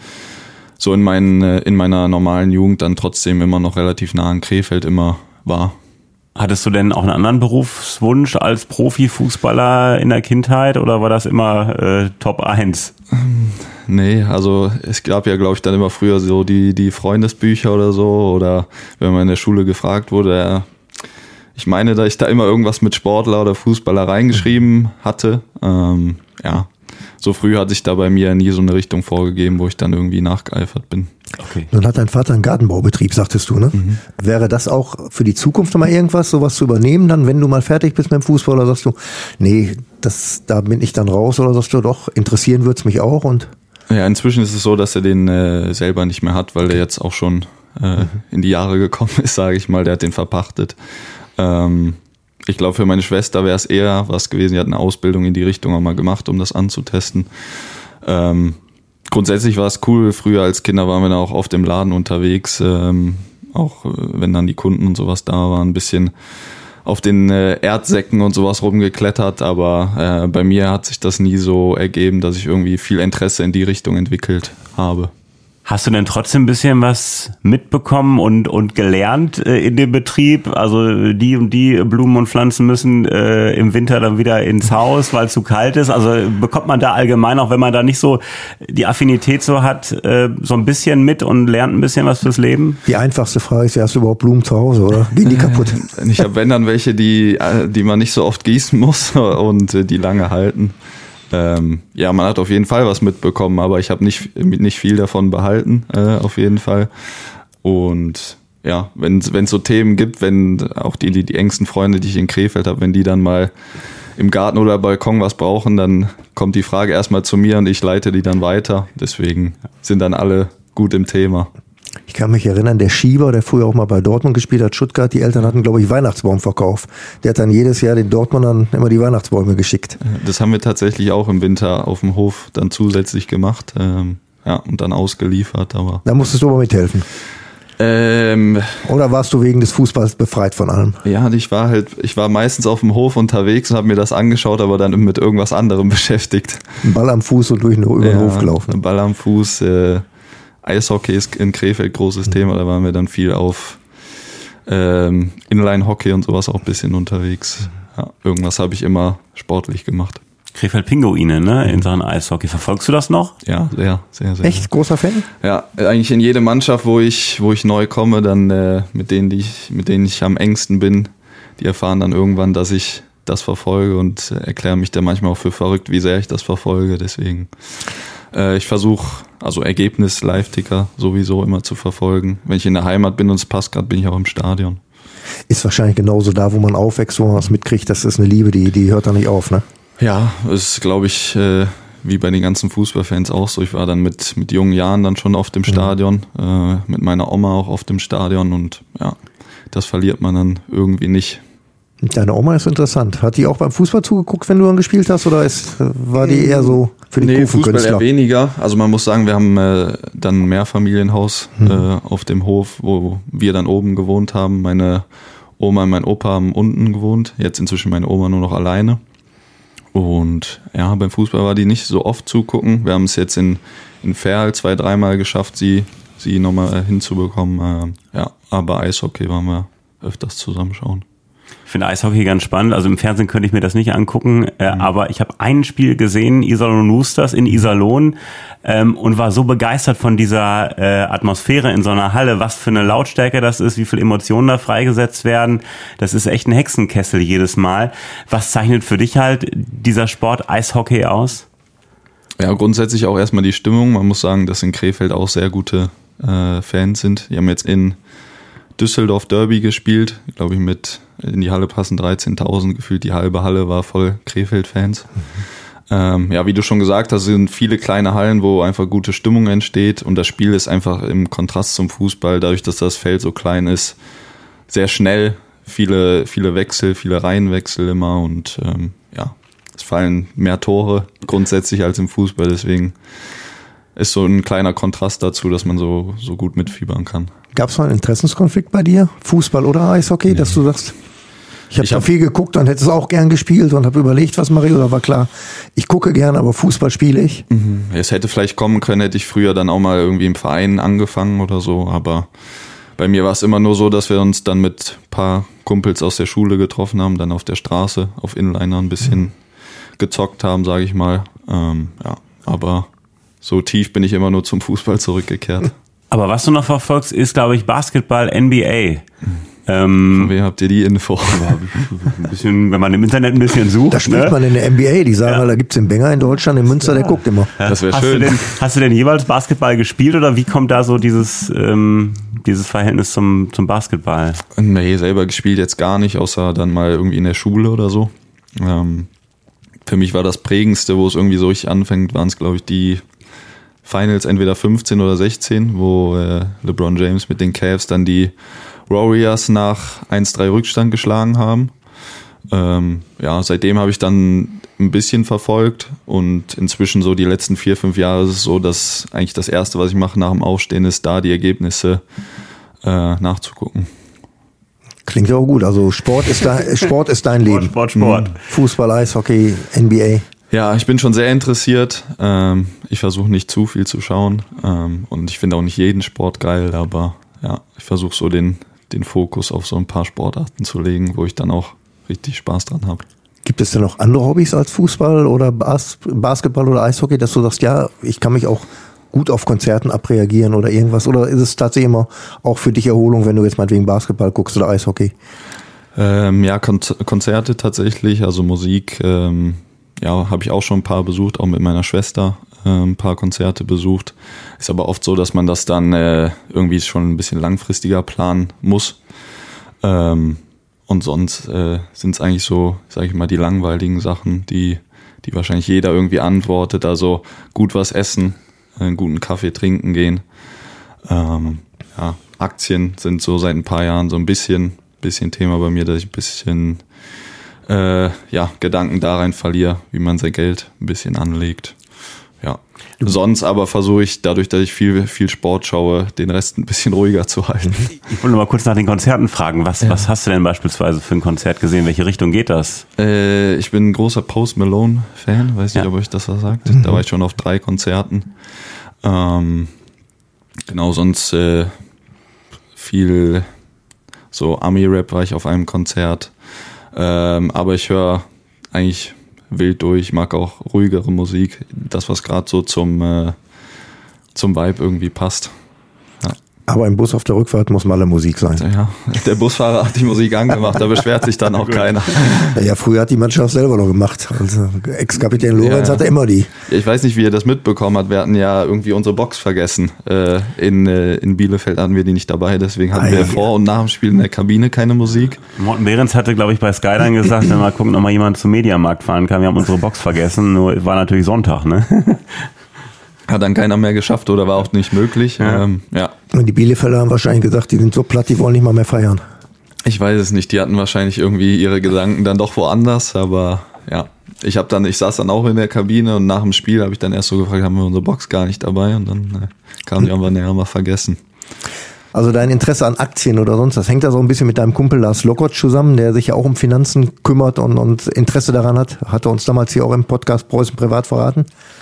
so in, meinen, in meiner normalen Jugend dann trotzdem immer noch relativ nah an Krefeld immer war. Hattest du denn auch einen anderen Berufswunsch als Profifußballer in der Kindheit oder war das immer äh, Top eins? Nee, also es gab ja, glaube ich, dann immer früher so die, die Freundesbücher oder so, oder wenn man in der Schule gefragt wurde, ja, ich meine, dass ich da immer irgendwas mit Sportler oder Fußballer reingeschrieben hatte. Ähm, ja, so früh hatte ich da bei mir nie so eine Richtung vorgegeben, wo ich dann irgendwie nachgeeifert bin. Okay. Nun hat dein Vater einen Gartenbaubetrieb, sagtest du, ne? Mhm. Wäre das auch für die Zukunft nochmal irgendwas, sowas zu übernehmen, dann, wenn du mal fertig bist mit dem Fußball, oder sagst du, nee, das, da bin ich dann raus, oder sagst du, doch, interessieren wird's mich auch und? Ja, inzwischen ist es so, dass er den äh, selber nicht mehr hat, weil okay. der jetzt auch schon äh, mhm. in die Jahre gekommen ist, sage ich mal, der hat den verpachtet. Ähm, ich glaube, für meine Schwester wäre es eher was gewesen, die hat eine Ausbildung in die Richtung auch mal gemacht, um das anzutesten. Ähm, Grundsätzlich war es cool, früher als Kinder waren wir da auch oft im Laden unterwegs, ähm, auch äh, wenn dann die Kunden und sowas da waren, ein bisschen auf den äh, Erdsäcken und sowas rumgeklettert, aber äh, bei mir hat sich das nie so ergeben, dass ich irgendwie viel Interesse in die Richtung entwickelt habe. Hast du denn trotzdem ein bisschen was mitbekommen und und gelernt äh, in dem Betrieb? Also die und die Blumen und Pflanzen müssen äh, im Winter dann wieder ins Haus, weil es zu kalt ist. Also bekommt man da allgemein, auch wenn man da nicht so die Affinität so hat, äh, so ein bisschen mit und lernt ein bisschen was fürs Leben? Die einfachste Frage ist, hast du überhaupt Blumen zu Hause, oder? Gehen die kaputt? Ich habe, wenn dann welche, die, die man nicht so oft gießen muss und die lange halten. Ähm, ja, man hat auf jeden Fall was mitbekommen, aber ich habe nicht, nicht viel davon behalten, äh, auf jeden Fall. Und ja, wenn es so Themen gibt, wenn auch die, die, die engsten Freunde, die ich in Krefeld habe, wenn die dann mal im Garten oder Balkon was brauchen, dann kommt die Frage erstmal zu mir und ich leite die dann weiter. Deswegen sind dann alle gut im Thema. Ich kann mich erinnern, der Schieber, der früher auch mal bei Dortmund gespielt hat, Stuttgart, die Eltern hatten, glaube ich, Weihnachtsbaumverkauf. Der hat dann jedes Jahr den Dortmundern immer die Weihnachtsbäume geschickt. Das haben wir tatsächlich auch im Winter auf dem Hof dann zusätzlich gemacht, ähm, ja, und dann ausgeliefert. Aber da musstest du aber mithelfen. Ähm, Oder warst du wegen des Fußballs befreit von allem? Ja, ich war halt, ich war meistens auf dem Hof unterwegs und habe mir das angeschaut, aber dann mit irgendwas anderem beschäftigt. Ein Ball am Fuß und durch den, über den ja, Hof gelaufen. Ein Ball am Fuß, äh, Eishockey ist in Krefeld großes mhm. Thema, da waren wir dann viel auf ähm, Inline-Hockey und sowas auch ein bisschen unterwegs. Ja, irgendwas habe ich immer sportlich gemacht. Krefeld-Pinguine, ne, in Sachen Eishockey. Verfolgst du das noch? Ja, sehr, sehr, sehr. Echt? Großer Fan? Ja, eigentlich in jede Mannschaft, wo ich, wo ich neu komme, dann äh, mit denen, die ich, mit denen ich am engsten bin, die erfahren dann irgendwann, dass ich das verfolge und äh, erklären mich dann manchmal auch für verrückt, wie sehr ich das verfolge. Deswegen äh, ich versuche, also Ergebnis, Live-Ticker sowieso immer zu verfolgen. Wenn ich in der Heimat bin und es passt gerade, bin ich auch im Stadion. Ist wahrscheinlich genauso da, wo man aufwächst, wo man was mitkriegt. Das ist eine Liebe, die, die hört da nicht auf, ne? Ja, ist, glaube ich, äh, wie bei den ganzen Fußballfans auch so. Ich war dann mit, mit jungen Jahren dann schon oft im Stadion, mhm. äh, mit meiner Oma auch oft im Stadion und ja, das verliert man dann irgendwie nicht. Deine Oma ist interessant. Hat die auch beim Fußball zugeguckt, wenn du dann gespielt hast, oder ist, war die eher so für die Nee, Fußball Kufenkünstler? eher weniger. Also man muss sagen, wir haben äh, dann ein Mehrfamilienhaus Hm. äh, auf dem Hof, wo wir dann oben gewohnt haben. Meine Oma und mein Opa haben unten gewohnt. Jetzt inzwischen meine Oma nur noch alleine. Und ja, beim Fußball war die nicht so oft zugucken. Wir haben es jetzt in, in Verl zwei, dreimal geschafft, sie, sie nochmal hinzubekommen. Äh, ja, aber Eishockey waren wir öfters zusammenschauen. Ich finde Eishockey ganz spannend. Also im Fernsehen könnte ich mir das nicht angucken, äh, mhm. aber ich habe ein Spiel gesehen, Iserlohn Roosters in Iserlohn, ähm, und war so begeistert von dieser äh, Atmosphäre in so einer Halle, was für eine Lautstärke das ist, wie viele Emotionen da freigesetzt werden. Das ist echt ein Hexenkessel jedes Mal. Was zeichnet für dich halt dieser Sport Eishockey aus? Ja, grundsätzlich auch erstmal die Stimmung. Man muss sagen, dass in Krefeld auch sehr gute äh, Fans sind. Die haben jetzt in Düsseldorf Derby gespielt, glaube ich, mit in die Halle passen dreizehntausend, gefühlt die halbe Halle war voll Krefeld-Fans. Mhm. Ähm, ja, wie du schon gesagt hast, sind viele kleine Hallen, wo einfach gute Stimmung entsteht und das Spiel ist einfach im Kontrast zum Fußball, dadurch, dass das Feld so klein ist, sehr schnell, viele, viele Wechsel, viele Reihenwechsel immer und ähm, ja, es fallen mehr Tore grundsätzlich als im Fußball, deswegen ist so ein kleiner Kontrast dazu, dass man so, so gut mitfiebern kann. Gab es mal einen Interessenskonflikt bei dir, Fußball oder Eishockey, nee. dass du sagst, ich habe hab viel geguckt und hätte es auch gern gespielt und habe überlegt, was mache ich, oder war klar, ich gucke gern, aber Fußball spiele ich? Mhm. Es hätte vielleicht kommen können, hätte ich früher dann auch mal irgendwie im Verein angefangen oder so, aber bei mir war es immer nur so, dass wir uns dann mit ein paar Kumpels aus der Schule getroffen haben, dann auf der Straße, auf Inliner ein bisschen mhm. gezockt haben, sage ich mal. Ähm, ja, aber so tief bin ich immer nur zum Fußball zurückgekehrt. Aber was du noch verfolgst, ist, glaube ich, Basketball, N B A. Ähm, Von wem habt ihr die Info? Ein bisschen, wenn man im Internet ein bisschen sucht. Da spielt ne? man in der N B A, die sagen, ja. da gibt's den Benger in Deutschland, in Münster, ja. der guckt immer. Ja. Das wäre hast schön. Du denn, hast du denn jeweils Basketball gespielt oder wie kommt da so dieses, ähm, dieses Verhältnis zum, zum Basketball? Nee, selber gespielt jetzt gar nicht, außer dann mal irgendwie in der Schule oder so. Ähm, für mich war das Prägendste, wo es irgendwie so richtig anfängt, waren es, glaube ich, die Finals entweder fünfzehn oder sechzehn, wo äh, LeBron James mit den Cavs dann die Warriors nach eins drei Rückstand geschlagen haben. Ähm, ja, seitdem habe ich dann ein bisschen verfolgt und inzwischen so die letzten vier, fünf Jahre ist es so, dass eigentlich das Erste, was ich mache nach dem Aufstehen, ist da die Ergebnisse äh, nachzugucken. Klingt ja auch gut, also Sport ist, dein, Sport ist dein Leben. Sport, Sport, Sport. Fußball, Eishockey, N B A. Ja, ich bin schon sehr interessiert. Ähm, ich versuche nicht zu viel zu schauen ähm, und ich finde auch nicht jeden Sport geil, aber ja, ich versuche so den, den Fokus auf so ein paar Sportarten zu legen, wo ich dann auch richtig Spaß dran habe. Gibt es denn noch andere Hobbys als Fußball oder Bas- Basketball oder Eishockey, dass du sagst, ja, ich kann mich auch gut auf Konzerten abreagieren oder irgendwas, oder ist es tatsächlich immer auch für dich Erholung, wenn du jetzt meinetwegen Basketball guckst oder Eishockey? Ähm, ja, Kon- Konzerte tatsächlich, also Musik, ähm, ja, habe ich auch schon ein paar besucht, auch mit meiner Schwester äh, ein paar Konzerte besucht. Ist aber oft so, dass man das dann äh, irgendwie schon ein bisschen langfristiger planen muss. Ähm, und sonst äh, sind es eigentlich so, sage ich mal, die langweiligen Sachen, die, die wahrscheinlich jeder irgendwie antwortet. Also gut was essen, einen guten Kaffee trinken gehen. Ähm, ja, Aktien sind so seit ein paar Jahren so ein bisschen, bisschen Thema bei mir, dass ich ein bisschen Äh, ja, Gedanken da rein verliere, wie man sein Geld ein bisschen anlegt. Ja. Sonst aber versuche ich, dadurch, dass ich viel, viel Sport schaue, den Rest ein bisschen ruhiger zu halten. Ich wollte mal kurz nach den Konzerten fragen. Was, ja. was hast du denn beispielsweise für ein Konzert gesehen? Welche Richtung geht das? Äh, ich bin ein großer Post Malone-Fan. Weiß nicht, ja. ob euch das was sagt. Mhm. Da war ich schon auf drei Konzerten. Ähm, genau, sonst äh, viel so Ami-Rap war ich auf einem Konzert. Ähm, aber ich höre eigentlich wild durch, ich mag auch ruhigere Musik, das was gerade so zum, äh, zum Vibe irgendwie passt. Ja. Aber im Bus auf der Rückfahrt muss mal Musik sein. Ja, der Busfahrer hat die Musik angemacht, da beschwert sich dann auch keiner. Ja, früher hat die Mannschaft selber noch gemacht. Also Ex-Kapitän Lorenz ja. hatte immer die. Ich weiß nicht, wie er das mitbekommen hat. Wir hatten ja irgendwie unsere Box vergessen. Äh, in, äh, in Bielefeld hatten wir die nicht dabei, deswegen hatten ah, wir ja. vor und nach dem Spiel in der Kabine keine Musik. Morten Behrens hatte, glaube ich, bei Sky dann gesagt, wenn wir gucken, ob mal jemand zum Mediamarkt fahren kann. Wir haben unsere Box vergessen, nur war natürlich Sonntag, ne? Hat dann keiner mehr geschafft oder war auch nicht möglich. Ja. Ähm, ja. Und die Bielefelder haben wahrscheinlich gesagt, die sind so platt, die wollen nicht mal mehr feiern. Ich weiß es nicht, die hatten wahrscheinlich irgendwie ihre Gedanken dann doch woanders, aber ja. Ich habe dann, ich saß dann auch in der Kabine und nach dem Spiel habe ich dann erst so gefragt, haben wir unsere Box gar nicht dabei und dann äh, kam die aber näher mal vergessen. Also dein Interesse an Aktien oder sonst, das hängt da so ein bisschen mit deinem Kumpel Lars Lokotsch zusammen, der sich ja auch um Finanzen kümmert und, und Interesse daran hat. Hat er uns damals hier auch im Podcast Preußen Privat verraten?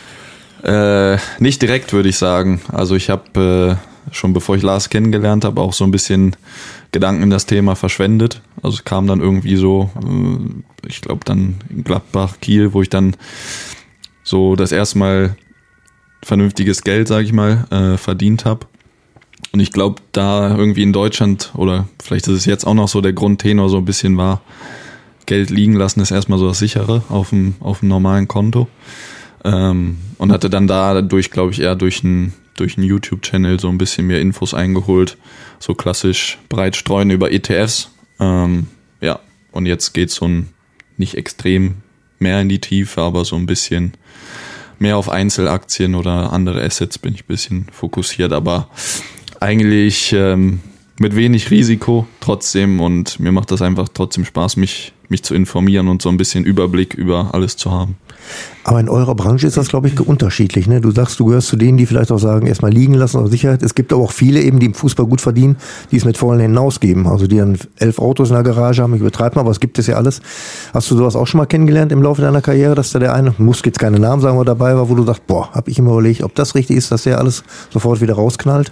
Äh, nicht direkt, würde ich sagen. Also ich habe äh, schon bevor ich Lars kennengelernt habe, auch so ein bisschen Gedanken in das Thema verschwendet. Also es kam dann irgendwie so, äh, ich glaube dann in Gladbach, Kiel, wo ich dann so das erste Mal vernünftiges Geld, sage ich mal, äh, verdient habe. Und ich glaube, da irgendwie in Deutschland, oder vielleicht ist es jetzt auch noch so, der Grundtenor so ein bisschen war, Geld liegen lassen ist erstmal so das Sichere auf dem, auf dem normalen Konto. Ähm, und hatte dann dadurch, glaube ich, eher durch einen durch einen YouTube-Channel so ein bisschen mehr Infos eingeholt. So klassisch breit streuen über E T Fs. Ähm, ja, und jetzt geht's so ein, nicht extrem mehr in die Tiefe, aber so ein bisschen mehr auf Einzelaktien oder andere Assets bin ich ein bisschen fokussiert, aber eigentlich ähm, mit wenig Risiko trotzdem, und mir macht das einfach trotzdem Spaß, mich, mich zu informieren und so ein bisschen Überblick über alles zu haben. Aber in eurer Branche ist das, glaube ich, unterschiedlich. Ne? Du sagst, du gehörst zu denen, die vielleicht auch sagen, erstmal liegen lassen aus Sicherheit. Es gibt aber auch viele eben, die im Fußball gut verdienen, die es mit vollen Händen ausgeben. Also die dann elf Autos in der Garage haben, ich übertreibe mal, aber es gibt es ja alles. Hast du sowas auch schon mal kennengelernt im Laufe deiner Karriere, dass da der eine, muss jetzt keine Namen sagen, aber dabei war, wo du sagst, boah, hab ich immer überlegt, ob das richtig ist, dass der alles sofort wieder rausknallt?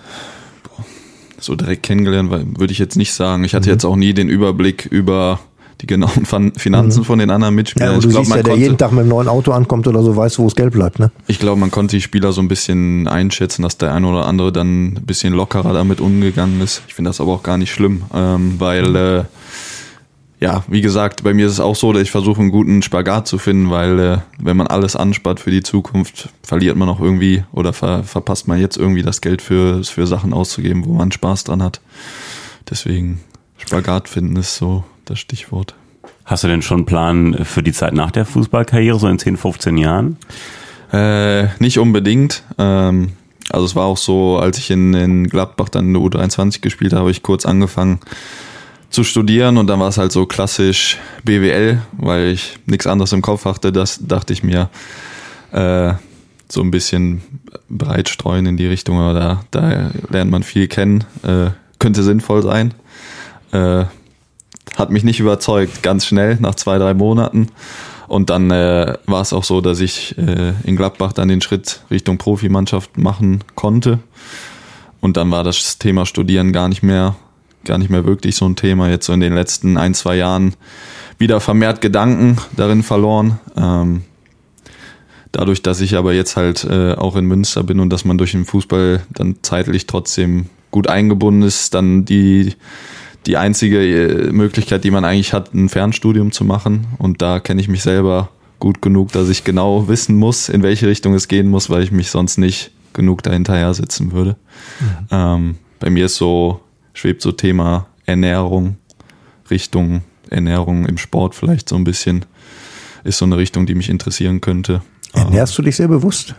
So direkt kennengelernt, würde ich jetzt nicht sagen. Ich hatte mhm. jetzt auch nie den Überblick über die genauen Finanzen mhm. von den anderen Mitspielern. Ja, du ich glaub, siehst man ja, der konnte, jeden Tag mit einem neuen Auto ankommt oder so, weißt du, wo das Geld bleibt, ne? Ich glaube, man konnte die Spieler so ein bisschen einschätzen, dass der eine oder andere dann ein bisschen lockerer damit umgegangen ist. Ich finde das aber auch gar nicht schlimm, ähm, weil, mhm. äh, ja, wie gesagt, bei mir ist es auch so, dass ich versuche, einen guten Spagat zu finden, weil äh, wenn man alles anspart für die Zukunft, verliert man auch irgendwie oder ver- verpasst man jetzt irgendwie das Geld für, für Sachen auszugeben, wo man Spaß dran hat. Deswegen Spagat finden ist so das Stichwort. Hast du denn schon einen Plan für die Zeit nach der Fußballkarriere, so in zehn, fünfzehn Jahren? Äh, nicht unbedingt. Ähm, also es war auch so, als ich in, in Gladbach dann in der U dreiundzwanzig gespielt habe, habe ich kurz angefangen zu studieren und dann war es halt so klassisch B W L, weil ich nichts anderes im Kopf hatte. Das dachte ich mir, äh, so ein bisschen breit streuen in die Richtung, aber da, da lernt man viel kennen. Äh, könnte sinnvoll sein. Äh, Hat mich nicht überzeugt, ganz schnell, nach zwei, drei Monaten. Und dann äh, war es auch so, dass ich äh, in Gladbach dann den Schritt Richtung Profimannschaft machen konnte. Und dann war das Thema Studieren gar nicht mehr, gar nicht mehr wirklich so ein Thema. Jetzt so in den letzten ein, zwei Jahren wieder vermehrt Gedanken darin verloren. Ähm, dadurch, dass ich aber jetzt halt äh, auch in Münster bin und dass man durch den Fußball dann zeitlich trotzdem gut eingebunden ist, dann die die einzige Möglichkeit, die man eigentlich hat, ein Fernstudium zu machen. Und da kenne ich mich selber gut genug, dass ich genau wissen muss, in welche Richtung es gehen muss, weil ich mich sonst nicht genug dahinterher sitzen würde. Mhm. Ähm, bei mir ist so, schwebt so Thema Ernährung, Richtung Ernährung im Sport vielleicht so ein bisschen, ist so eine Richtung, die mich interessieren könnte. Ernährst du dich sehr bewusst?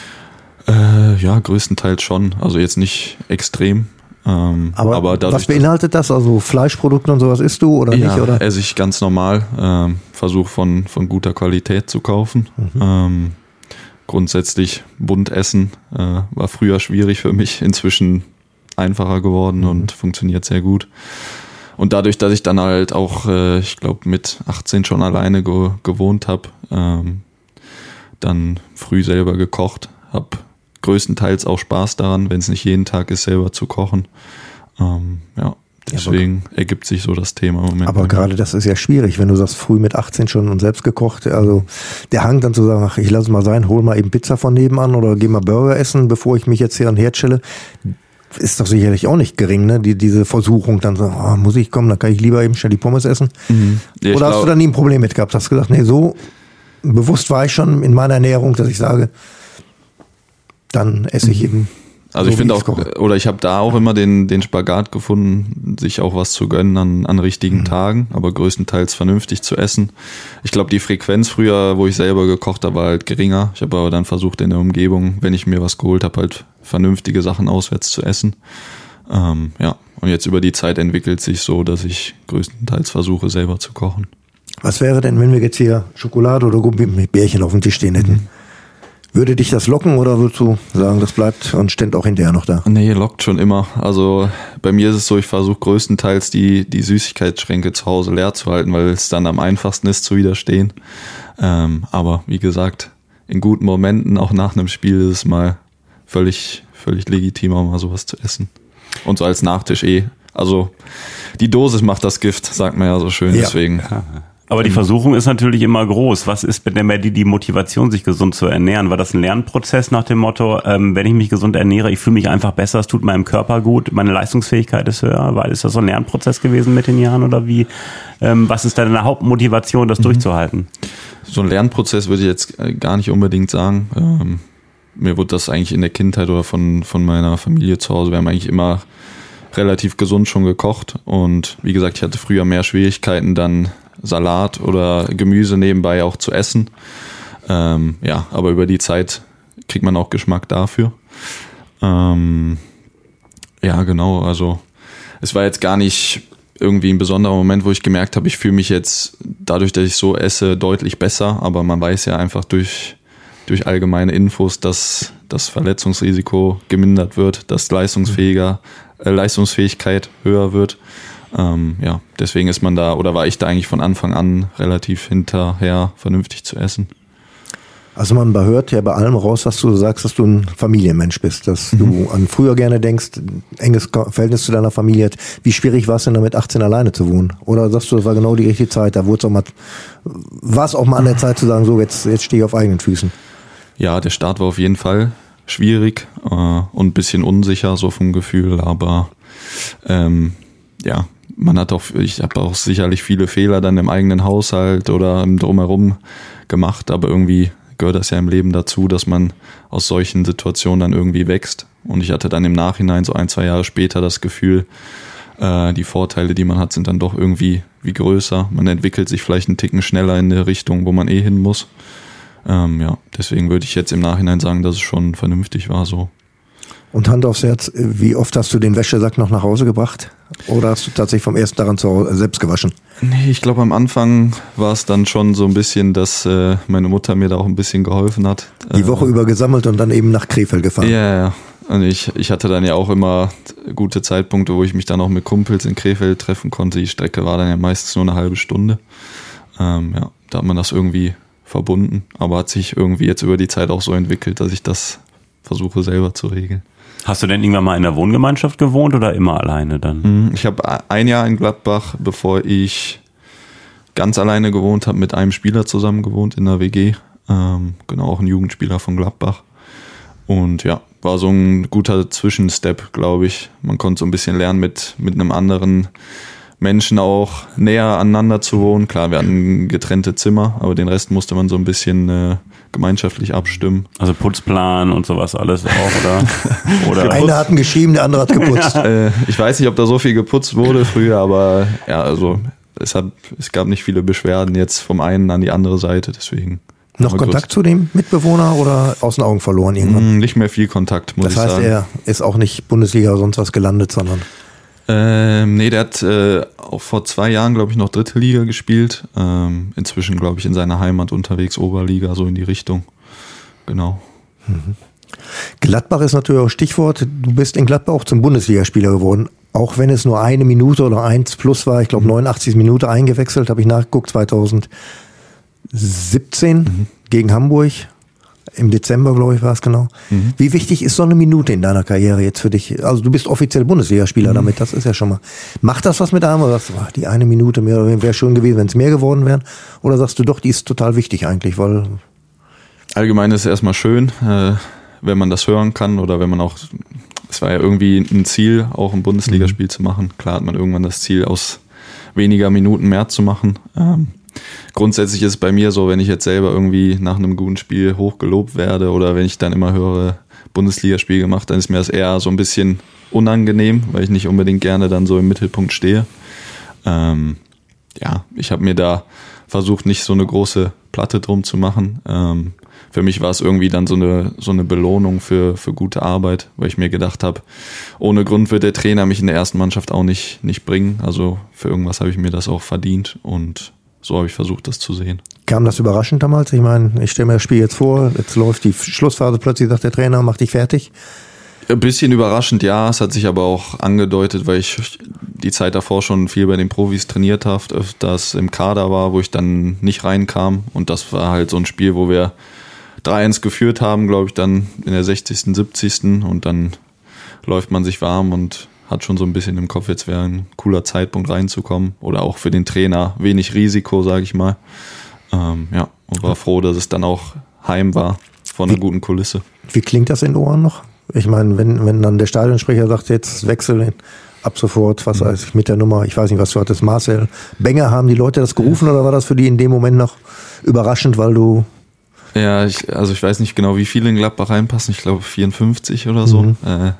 Äh, ja, größtenteils schon. Also jetzt nicht extrem. Ähm, aber, aber dadurch, was beinhaltet das? Also Fleischprodukte und sowas isst du oder ja, nicht? Oder? Esse ich ganz normal. Ähm, Versuche von, von guter Qualität zu kaufen. Mhm. Ähm, grundsätzlich bunt essen äh, war früher schwierig für mich. Inzwischen einfacher geworden mhm. und funktioniert sehr gut. Und dadurch, dass ich dann halt auch, äh, ich glaube, mit achtzehn schon alleine ge- gewohnt habe, ähm, dann früh selber gekocht, habe größtenteils auch Spaß daran, wenn es nicht jeden Tag ist, selber zu kochen. Ähm, ja, deswegen ja, ergibt sich so das Thema im Moment. Aber gerade das ist ja schwierig, wenn du sagst, früh mit achtzehn schon und selbst gekocht. Also der Hang dann zu sagen, ach, ich lasse es mal sein, hol mal eben Pizza von nebenan oder geh mal Burger essen, bevor ich mich jetzt hier an den Herd stelle, ist doch sicherlich auch nicht gering, ne? Die, diese Versuchung dann so, oh, muss ich kommen, dann kann ich lieber eben schnell die Pommes essen. Mhm. Ja, oder hast glaub, du da nie ein Problem mit gehabt? Hast du gesagt, nee, so bewusst war ich schon in meiner Ernährung, dass ich sage, dann esse ich eben. Also so ich finde auch, koche. Oder ich habe da auch immer den, den Spagat gefunden, sich auch was zu gönnen an, an richtigen mhm. Tagen, aber größtenteils vernünftig zu essen. Ich glaube, die Frequenz früher, wo ich selber gekocht habe, war halt geringer. Ich habe aber dann versucht, in der Umgebung, wenn ich mir was geholt habe, halt vernünftige Sachen auswärts zu essen. Ähm, ja, und jetzt über die Zeit entwickelt sich so, dass ich größtenteils versuche, selber zu kochen. Was wäre denn, wenn wir jetzt hier Schokolade oder Gummibärchen auf dem Tisch stehen hätten? Mhm. Würde dich das locken oder würdest du sagen, das bleibt und steht auch hinterher noch da? Nee, lockt schon immer. Also bei mir ist es so, ich versuche größtenteils die, die Süßigkeitsschränke zu Hause leer zu halten, weil es dann am einfachsten ist zu widerstehen. Ähm, aber wie gesagt, in guten Momenten, auch nach einem Spiel, ist es mal völlig, völlig legitim, auch mal sowas zu essen. Und so als Nachtisch eh. Also die Dosis macht das Gift, sagt man ja so schön, ja. Deswegen. Ja. Aber die Versuchung ist natürlich immer groß. Was ist denn bei dir die Motivation, sich gesund zu ernähren? War das ein Lernprozess nach dem Motto, ähm, wenn ich mich gesund ernähre, ich fühle mich einfach besser, es tut meinem Körper gut, meine Leistungsfähigkeit ist höher? War, ist das so ein Lernprozess gewesen mit den Jahren oder wie? Ähm, was ist deine Hauptmotivation, das mhm. durchzuhalten? So ein Lernprozess würde ich jetzt gar nicht unbedingt sagen. Ähm, mir wurde das eigentlich in der Kindheit oder von, von meiner Familie zu Hause, wir haben eigentlich immer relativ gesund schon gekocht und wie gesagt, ich hatte früher mehr Schwierigkeiten, dann Salat oder Gemüse nebenbei auch zu essen. Ähm, ja, aber über die Zeit kriegt man auch Geschmack dafür. Ähm, ja, genau, also es war jetzt gar nicht irgendwie ein besonderer Moment, wo ich gemerkt habe, ich fühle mich jetzt dadurch, dass ich so esse, deutlich besser, aber man weiß ja einfach durch, durch allgemeine Infos, dass das Verletzungsrisiko gemindert wird, dass leistungsfähiger, äh, Leistungsfähigkeit höher wird. Ähm, ja, deswegen ist man da, oder war ich da eigentlich von Anfang an relativ hinterher, vernünftig zu essen. Also man hört ja bei allem raus, was du sagst, dass du ein Familienmensch bist, dass mhm. du an früher gerne denkst, enges Verhältnis zu deiner Familie hat. Wie schwierig war es denn da mit achtzehn alleine zu wohnen? Oder sagst du, das war genau die richtige Zeit, da wurde es auch mal, war es auch mal an der Zeit zu sagen, so jetzt, jetzt stehe ich auf eigenen Füßen? Ja, der Start war auf jeden Fall schwierig äh, und ein bisschen unsicher, so vom Gefühl, aber ähm, ja, man hat auch, ich habe auch sicherlich viele Fehler dann im eigenen Haushalt oder im Drumherum gemacht, aber irgendwie gehört das ja im Leben dazu, dass man aus solchen Situationen dann irgendwie wächst. Und ich hatte dann im Nachhinein so ein, zwei Jahre später das Gefühl, äh, die Vorteile, die man hat, sind dann doch irgendwie wie größer. Man entwickelt sich vielleicht einen Ticken schneller in eine Richtung, wo man eh hin muss. Ähm, ja, deswegen würde ich jetzt im Nachhinein sagen, dass es schon vernünftig war so. Und Hand aufs Herz, wie oft hast du den Wäschesack noch nach Hause gebracht? Oder hast du tatsächlich vom ersten daran zu Hause selbst gewaschen? Nee, ich glaube am Anfang war es dann schon so ein bisschen, dass äh, meine Mutter mir da auch ein bisschen geholfen hat. Die Woche äh, über gesammelt und dann eben nach Krefeld gefahren? Ja, ja. Und ich, ich hatte dann ja auch immer gute Zeitpunkte, wo ich mich dann auch mit Kumpels in Krefeld treffen konnte. Die Strecke war dann ja meistens nur eine halbe Stunde. Ähm, ja, da hat man das irgendwie verbunden. Aber hat sich irgendwie jetzt über die Zeit auch so entwickelt, dass ich das versuche selber zu regeln. Hast du denn irgendwann mal in der Wohngemeinschaft gewohnt oder immer alleine dann? Ich habe ein Jahr in Gladbach, bevor ich ganz alleine gewohnt habe, mit einem Spieler zusammen gewohnt in der W G. Ähm, genau, auch ein Jugendspieler von Gladbach. Und ja, war so ein guter Zwischenstep, glaube ich. Man konnte so ein bisschen lernen, mit, mit einem anderen Menschen auch näher aneinander zu wohnen. Klar, wir hatten getrennte Zimmer, aber den Rest musste man so ein bisschen äh, gemeinschaftlich abstimmen. Also Putzplan und sowas alles auch, oder? oder der eine hat geschrieben, der andere hat geputzt. äh, ich weiß nicht, ob da so viel geputzt wurde früher, aber ja, also es, hat, es gab nicht viele Beschwerden jetzt vom einen an die andere Seite, deswegen. Noch Kontakt zu dem Mitbewohner oder aus den Augen verloren irgendwann? Nicht mehr viel Kontakt, muss ich sagen. Das heißt, er ist auch nicht Bundesliga oder sonst was gelandet, sondern... Ähm, nee, der hat äh, auch vor zwei Jahren, glaube ich, noch dritte Liga gespielt. Ähm, inzwischen, glaube ich, in seiner Heimat unterwegs, Oberliga, so in die Richtung. Genau. Mhm. Gladbach ist natürlich auch Stichwort. Du bist in Gladbach auch zum Bundesligaspieler geworden. Auch wenn es nur eine Minute oder eins plus war. Ich glaube, neunundachtzig Minute eingewechselt, habe ich nachgeguckt, zweitausendsiebzehn mhm. gegen Hamburg. Im Dezember, glaube ich, war es genau. Mhm. Wie wichtig ist so eine Minute in deiner Karriere jetzt für dich? Also du bist offiziell Bundesligaspieler mhm. damit, das ist ja schon mal. Macht das was mit einem? Oder sagst du, ach, die eine Minute mehr oder weniger wäre schön gewesen, wenn es mehr geworden wären? Oder sagst du doch, die ist total wichtig eigentlich, weil... Allgemein ist es erstmal schön, äh, wenn man das hören kann oder wenn man auch... Es war ja irgendwie ein Ziel, auch ein Bundesligaspiel mhm. zu machen. Klar hat man irgendwann das Ziel, aus weniger Minuten mehr zu machen. Ähm, Grundsätzlich ist es bei mir so, wenn ich jetzt selber irgendwie nach einem guten Spiel hochgelobt werde oder wenn ich dann immer höre, Bundesligaspiel gemacht, dann ist mir das eher so ein bisschen unangenehm, weil ich nicht unbedingt gerne dann so im Mittelpunkt stehe. Ähm, ja, ich habe mir da versucht, nicht so eine große Platte drum zu machen. Ähm, für mich war es irgendwie dann so eine, so eine Belohnung für, für gute Arbeit, weil ich mir gedacht habe, ohne Grund wird der Trainer mich in der ersten Mannschaft auch nicht, nicht bringen. Also für irgendwas habe ich mir das auch verdient und so habe ich versucht, das zu sehen. Kam das überraschend damals? Ich meine, ich stelle mir das Spiel jetzt vor, jetzt läuft die Schlussphase, plötzlich sagt der Trainer, mach dich fertig. Ein bisschen überraschend, ja. Es hat sich aber auch angedeutet, weil ich die Zeit davor schon viel bei den Profis trainiert habe, öfters im Kader war, wo ich dann nicht reinkam. Und das war halt so ein Spiel, wo wir drei eins geführt haben, glaube ich, dann in der sechzigsten, siebzigsten Und dann läuft man sich warm und hat schon so ein bisschen im Kopf, jetzt wäre ein cooler Zeitpunkt reinzukommen. Oder auch für den Trainer wenig Risiko, sage ich mal. Ähm, ja, und war froh, dass es dann auch heim war, vor einer guten Kulisse. Wie klingt das in den Ohren noch? Ich meine, wenn, wenn dann der Stadionsprecher sagt, jetzt wechseln ab sofort, was weiß ich, mit der Nummer, ich weiß nicht, was du hattest, Marcel Benger, haben die Leute das gerufen oder war das für die in dem Moment noch überraschend, weil du... Ja, ich, also ich weiß nicht genau, wie viele in Gladbach reinpassen, ich glaube vierundfünfzig oder so. Mhm. Äh,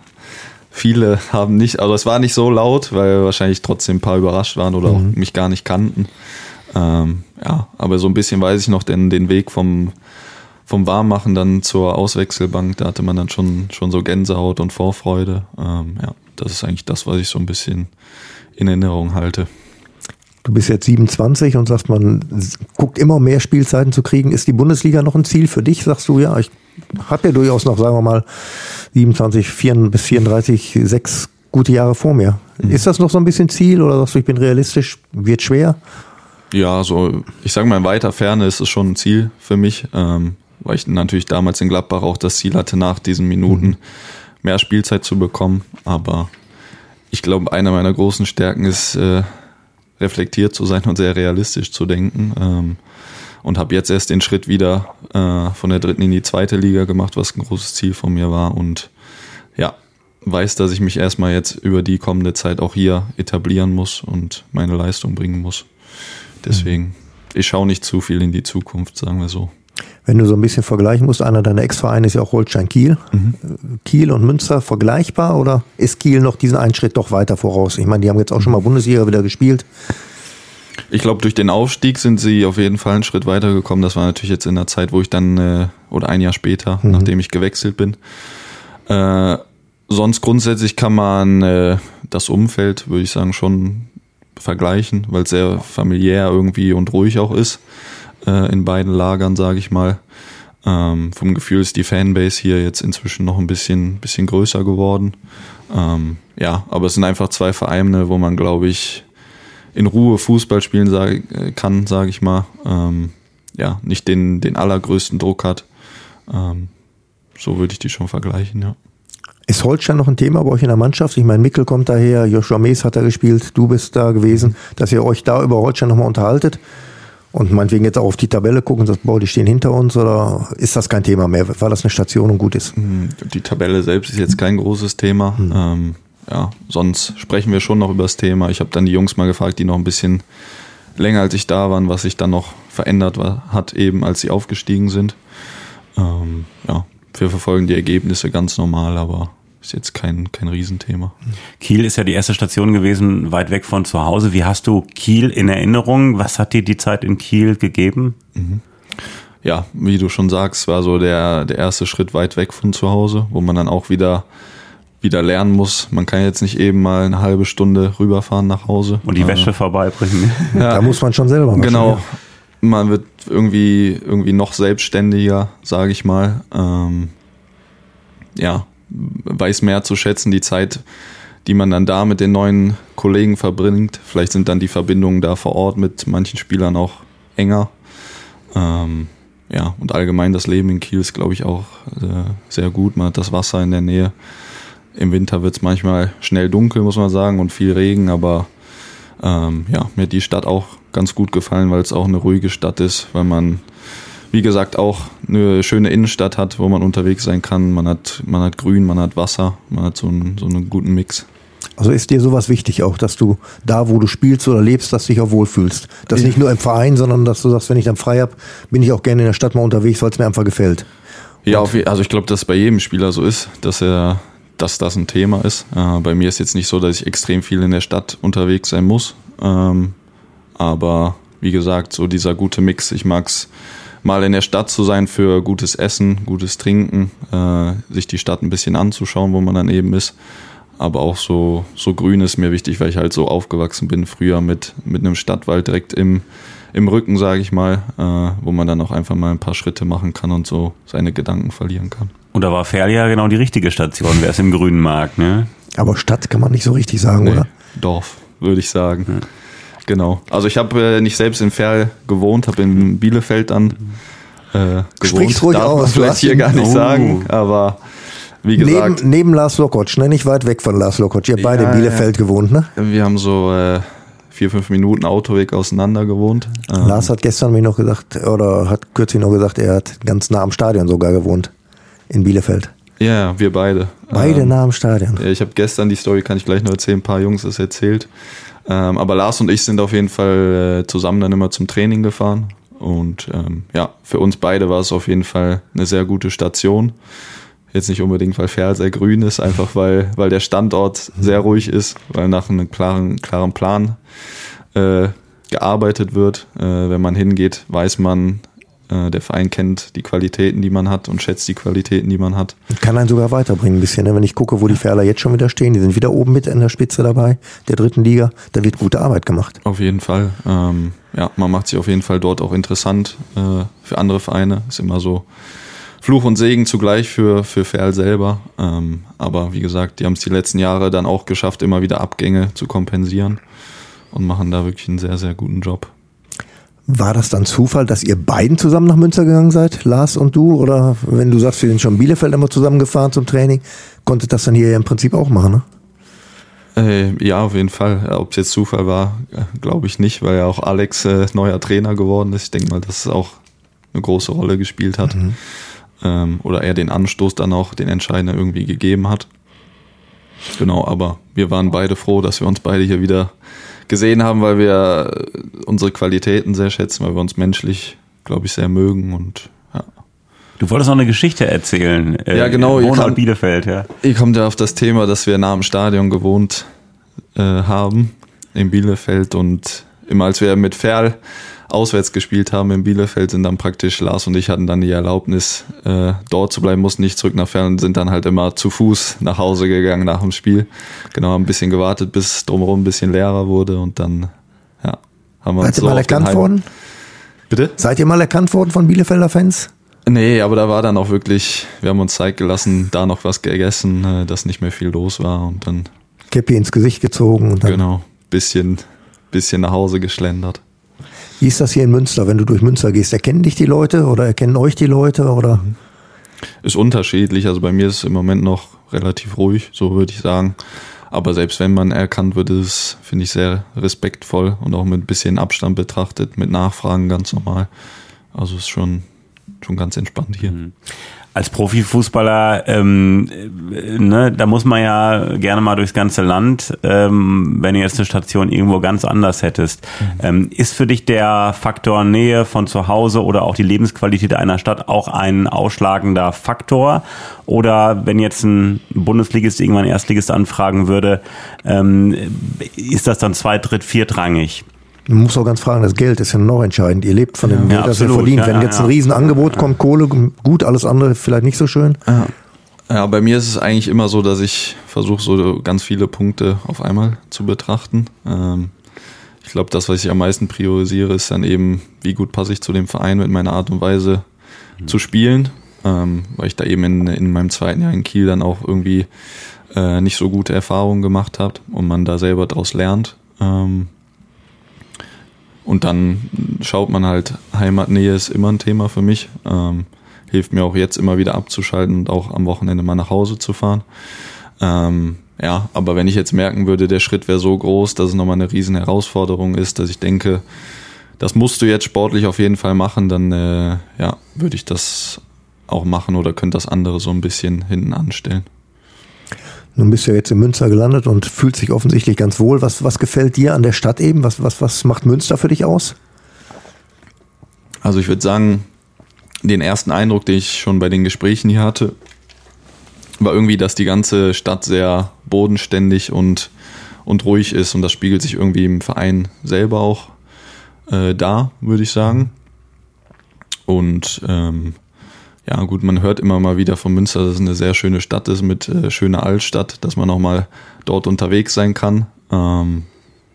viele haben nicht, also es war nicht so laut, weil wahrscheinlich trotzdem ein paar überrascht waren oder mhm. auch mich gar nicht kannten. Ähm, ja, aber so ein bisschen weiß ich noch den, den Weg vom vom Warmmachen dann zur Auswechselbank, da hatte man dann schon, schon so Gänsehaut und Vorfreude. Ähm, ja, das ist eigentlich das, was ich so ein bisschen in Erinnerung halte. Du bist jetzt siebenundzwanzig und sagst, man guckt immer mehr Spielzeiten zu kriegen. Ist die Bundesliga noch ein Ziel für dich? Sagst du, ja, ich habe ja durchaus noch, sagen wir mal, siebenundzwanzig vier bis vierunddreißig, sechs gute Jahre vor mir. Mhm. Ist das noch so ein bisschen Ziel oder sagst du, ich bin realistisch, wird schwer? Ja, so, ich sage mal, in weiter Ferne ist es schon ein Ziel für mich. Ähm, weil ich natürlich damals in Gladbach auch das Ziel hatte, nach diesen Minuten mhm. mehr Spielzeit zu bekommen. Aber ich glaube, eine meiner großen Stärken ist, äh, reflektiert zu sein und sehr realistisch zu denken. Ähm, und habe jetzt erst den Schritt wieder äh, von der dritten in die zweite Liga gemacht, was ein großes Ziel von mir war. Und ja, weiß, dass ich mich erstmal jetzt über die kommende Zeit auch hier etablieren muss und meine Leistung bringen muss. Deswegen, mhm. ich schaue nicht zu viel in die Zukunft, sagen wir so. Wenn du so ein bisschen vergleichen musst, einer deiner Ex-Vereine ist ja auch Holstein Kiel. Mhm. Kiel und Münster vergleichbar oder ist Kiel noch diesen einen Schritt doch weiter voraus? Ich meine, die haben jetzt auch schon mal Bundesliga wieder gespielt. Ich glaube, durch den Aufstieg sind sie auf jeden Fall einen Schritt weiter gekommen. Das war natürlich jetzt in der Zeit, wo ich dann, äh, oder ein Jahr später, mhm. nachdem ich gewechselt bin. Äh, sonst grundsätzlich kann man äh, das Umfeld, würde ich sagen, schon vergleichen, weil es sehr familiär irgendwie und ruhig auch ist. In beiden Lagern, sage ich mal. Ähm, vom Gefühl ist die Fanbase hier jetzt inzwischen noch ein bisschen, bisschen größer geworden. Ähm, ja, aber es sind einfach zwei Vereine, wo man, glaube ich, in Ruhe Fußball spielen sag, kann, sage ich mal. Ähm, ja, nicht den, den allergrößten Druck hat. Ähm, so würde ich die schon vergleichen, ja. Ist Holstein noch ein Thema bei euch in der Mannschaft? Ich meine, Mickel kommt daher, Joshua Mees hat da gespielt, du bist da gewesen, dass ihr euch da über Holstein nochmal unterhaltet? Und meinetwegen jetzt auch auf die Tabelle gucken und sagt, boah, die stehen hinter uns, oder ist das kein Thema mehr, weil das eine Station und gut ist? Die Tabelle selbst ist jetzt kein großes Thema. Hm. Ähm, ja, sonst sprechen wir schon noch über das Thema. Ich habe dann die Jungs mal gefragt, die noch ein bisschen länger als ich da waren, was sich dann noch verändert war, hat, eben als sie aufgestiegen sind. Ähm, ja, wir verfolgen die Ergebnisse ganz normal, aber ist jetzt kein, kein Riesenthema. Kiel ist ja die erste Station gewesen, weit weg von zu Hause. Wie hast du Kiel in Erinnerung? Was hat dir die Zeit in Kiel gegeben? Mhm. Ja, wie du schon sagst, war so der, der erste Schritt weit weg von zu Hause, wo man dann auch wieder, wieder lernen muss. Man kann jetzt nicht eben mal eine halbe Stunde rüberfahren nach Hause. Und die Wäsche äh, vorbeibringen. Ja, da muss man schon selber machen. Genau. Man wird irgendwie, irgendwie noch selbstständiger, sage ich mal. Ähm, ja, weiß mehr zu schätzen, die Zeit, die man dann da mit den neuen Kollegen verbringt. Vielleicht sind dann die Verbindungen da vor Ort mit manchen Spielern auch enger. Ähm, ja, und allgemein das Leben in Kiel ist, glaube ich, auch äh, sehr gut. Man hat das Wasser in der Nähe. Im Winter wird es manchmal schnell dunkel, muss man sagen, und viel Regen, aber ähm, ja, mir hat die Stadt auch ganz gut gefallen, weil es auch eine ruhige Stadt ist, weil man, wie gesagt, auch eine schöne Innenstadt hat, wo man unterwegs sein kann. Man hat, man hat Grün, man hat Wasser, man hat so einen, so einen guten Mix. Also ist dir sowas wichtig auch, dass du da, wo du spielst oder lebst, dass du dich auch wohlfühlst? Dass ja. Nicht nur im Verein, sondern dass du sagst, wenn ich dann frei habe, bin ich auch gerne in der Stadt mal unterwegs, weil es mir einfach gefällt. Ja, auf, also ich glaube, dass es bei jedem Spieler so ist, dass er, dass das ein Thema ist. Äh, bei mir ist jetzt nicht so, dass ich extrem viel in der Stadt unterwegs sein muss. Ähm, aber wie gesagt, so dieser gute Mix. Ich mag's mal in der Stadt zu sein für gutes Essen, gutes Trinken, äh, sich die Stadt ein bisschen anzuschauen, wo man dann eben ist. Aber auch so, so grün ist mir wichtig, weil ich halt so aufgewachsen bin, früher mit, mit einem Stadtwald direkt im, im Rücken, sage ich mal, äh, wo man dann auch einfach mal ein paar Schritte machen kann und so seine Gedanken verlieren kann. Und da war Ferl ja genau die richtige Station, wer es im Grünen mag, ne? Aber Stadt kann man nicht so richtig sagen, nee, oder? Dorf, würde ich sagen. Ja. Genau. Also ich habe äh, nicht selbst in Ferl gewohnt, habe in Bielefeld dann äh, gewohnt. Sprich's ruhig Darf man aus. vielleicht hier gar nicht oh. sagen, aber wie gesagt. Neben, neben Lars Lokotsch, ne? Nicht weit weg von Lars Lokotsch. Ihr habt beide ja, in Bielefeld ja. gewohnt, ne? Wir haben so äh, vier, fünf Minuten Autoweg auseinander gewohnt. Ähm. Lars hat gestern mir noch gesagt, oder hat kürzlich noch gesagt, er hat ganz nah am Stadion sogar gewohnt. In Bielefeld. Ja, wir beide. Beide ähm, nah am Stadion. Ich habe gestern, die Story kann ich gleich noch erzählen, ein paar Jungs das erzählt. Ähm, aber Lars und ich sind auf jeden Fall äh, zusammen dann immer zum Training gefahren. Und ähm, ja, für uns beide war es auf jeden Fall eine sehr gute Station. Jetzt nicht unbedingt, weil Ferl sehr grün ist, einfach weil, weil der Standort sehr ruhig ist, weil nach einem klaren, klaren Plan äh, gearbeitet wird. Äh, wenn man hingeht, weiß man, der Verein kennt die Qualitäten, die man hat und schätzt die Qualitäten, die man hat. Kann einen sogar weiterbringen ein bisschen. Ne? Wenn ich gucke, wo die Ferler jetzt schon wieder stehen, die sind wieder oben mit in der Spitze dabei, der dritten Liga, da wird gute Arbeit gemacht. Auf jeden Fall. Ähm, ja, man macht sich auf jeden Fall dort auch interessant äh, für andere Vereine. Ist immer so Fluch und Segen zugleich für, für Ferl selber. Ähm, aber wie gesagt, die haben es die letzten Jahre dann auch geschafft, immer wieder Abgänge zu kompensieren und machen da wirklich einen sehr, sehr guten Job. War das dann Zufall, dass ihr beiden zusammen nach Münster gegangen seid, Lars und du? Oder wenn du sagst, wir sind schon in Bielefeld immer zusammengefahren zum Training, konntet das dann hier ja im Prinzip auch machen, ne? Äh, ja, auf jeden Fall. Ob es jetzt Zufall war, glaube ich nicht, weil ja auch Alex äh, neuer Trainer geworden ist. Ich denke mal, dass es auch eine große Rolle gespielt hat. Mhm. Ähm, oder er den Anstoß dann auch, den Entscheidenden irgendwie gegeben hat. Genau, aber wir waren beide froh, dass wir uns beide hier wieder gesehen haben, weil wir unsere Qualitäten sehr schätzen, weil wir uns menschlich, glaube ich, sehr mögen und ja. Du wolltest noch eine Geschichte erzählen. Äh, ja, genau. Wohnort Bielefeld, ja. Ich komme ja auf das Thema, dass wir nah am Stadion gewohnt äh, haben in Bielefeld und immer als wir mit Ferl auswärts gespielt haben in Bielefeld, sind dann praktisch Lars und ich hatten dann die Erlaubnis, äh, dort zu bleiben, mussten nicht zurück nach Ferl und sind dann halt immer zu Fuß nach Hause gegangen nach dem Spiel. Genau, haben ein bisschen gewartet, bis drumherum ein bisschen leerer wurde und dann, ja, haben wir Seid uns ihr so mal erkannt Heim- worden? Bitte? Seid ihr mal erkannt worden von Bielefelder Fans? Nee, aber da war dann auch wirklich, wir haben uns Zeit gelassen, da noch was gegessen, äh, dass nicht mehr viel los war und dann Käppi ins Gesicht gezogen und dann. Genau, bisschen, bisschen nach Hause geschlendert. Wie ist das hier in Münster, wenn du durch Münster gehst? Erkennen dich die Leute oder erkennen euch die Leute? Oder? Ist unterschiedlich. Also bei mir ist es im Moment noch relativ ruhig, so würde ich sagen. Aber selbst wenn man erkannt wird, ist es, finde ich, sehr respektvoll und auch mit ein bisschen Abstand betrachtet, mit Nachfragen ganz normal. Also ist schon, schon ganz entspannt hier. Mhm. Als Profifußballer, ähm, ne, da muss man ja gerne mal durchs ganze Land, ähm, wenn du jetzt eine Station irgendwo ganz anders hättest. Mhm. Ähm, ist für dich der Faktor Nähe von zu Hause oder auch die Lebensqualität einer Stadt auch ein ausschlagender Faktor? Oder wenn jetzt ein Bundesligist irgendwann Erstligist anfragen würde, ähm, ist das dann zweit-, dritt-, viertrangig? Man muss auch ganz fragen, das Geld ist ja noch entscheidend. Ihr lebt von dem ja, Geld, das ihr absolut. verdient. Ja, Wenn ja, jetzt ja. ein Riesenangebot kommt, Kohle, gut, alles andere vielleicht nicht so schön. Ja. Ja, bei mir ist es eigentlich immer so, dass ich versuche, so ganz viele Punkte auf einmal zu betrachten. Ähm, ich glaube, das, was ich am meisten priorisiere, ist dann eben, wie gut passe ich zu dem Verein mit meiner Art und Weise mhm. zu spielen. Ähm, weil ich da eben in, in meinem zweiten Jahr in Kiel dann auch irgendwie äh, nicht so gute Erfahrungen gemacht habe und man da selber draus lernt. Ähm, Und dann schaut man halt, Heimatnähe ist immer ein Thema für mich. Ähm, hilft mir auch jetzt immer wieder abzuschalten und auch am Wochenende mal nach Hause zu fahren. Ähm, ja, aber wenn ich jetzt merken würde, der Schritt wäre so groß, dass es nochmal eine riesen Herausforderung ist, dass ich denke, das musst du jetzt sportlich auf jeden Fall machen, dann äh, ja, würde ich das auch machen oder könnte das andere so ein bisschen hinten anstellen. Nun bist du ja jetzt in Münster gelandet und fühlst dich offensichtlich ganz wohl. Was, was gefällt dir an der Stadt eben? Was, was, was macht Münster für dich aus? Also ich würde sagen, den ersten Eindruck, den ich schon bei den Gesprächen hier hatte, war irgendwie, dass die ganze Stadt sehr bodenständig und, und ruhig ist und das spiegelt sich irgendwie im Verein selber auch äh, da, würde ich sagen. Und ähm, ja gut, man hört immer mal wieder von Münster, dass es eine sehr schöne Stadt ist mit äh, schöner Altstadt, dass man auch mal dort unterwegs sein kann. Ähm,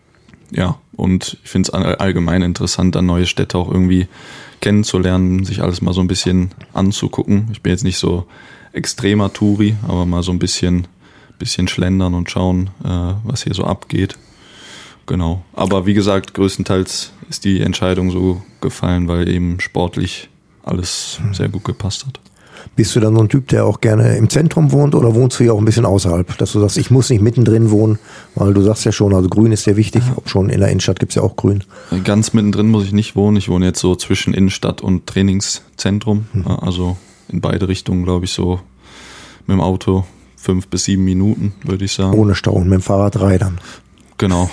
ja, und ich finde es allgemein interessant, dann neue Städte auch irgendwie kennenzulernen, sich alles mal so ein bisschen anzugucken. Ich bin jetzt nicht so extremer Touri, aber mal so ein bisschen, bisschen schlendern und schauen, äh, was hier so abgeht. Genau. Aber wie gesagt, größtenteils ist die Entscheidung so gefallen, weil eben sportlich alles sehr gut gepasst hat. Bist du dann so ein Typ, der auch gerne im Zentrum wohnt oder wohnst du hier auch ein bisschen außerhalb? Dass du sagst, ich muss nicht mittendrin wohnen, weil du sagst ja schon, also Grün ist sehr wichtig, ob schon in der Innenstadt gibt es ja auch Grün. Ganz mittendrin muss ich nicht wohnen. Ich wohne jetzt so zwischen Innenstadt und Trainingszentrum. Mhm. Also in beide Richtungen, glaube ich, so mit dem Auto fünf bis sieben Minuten, würde ich sagen. Ohne Stau und mit dem Fahrrad drei dann. Genau.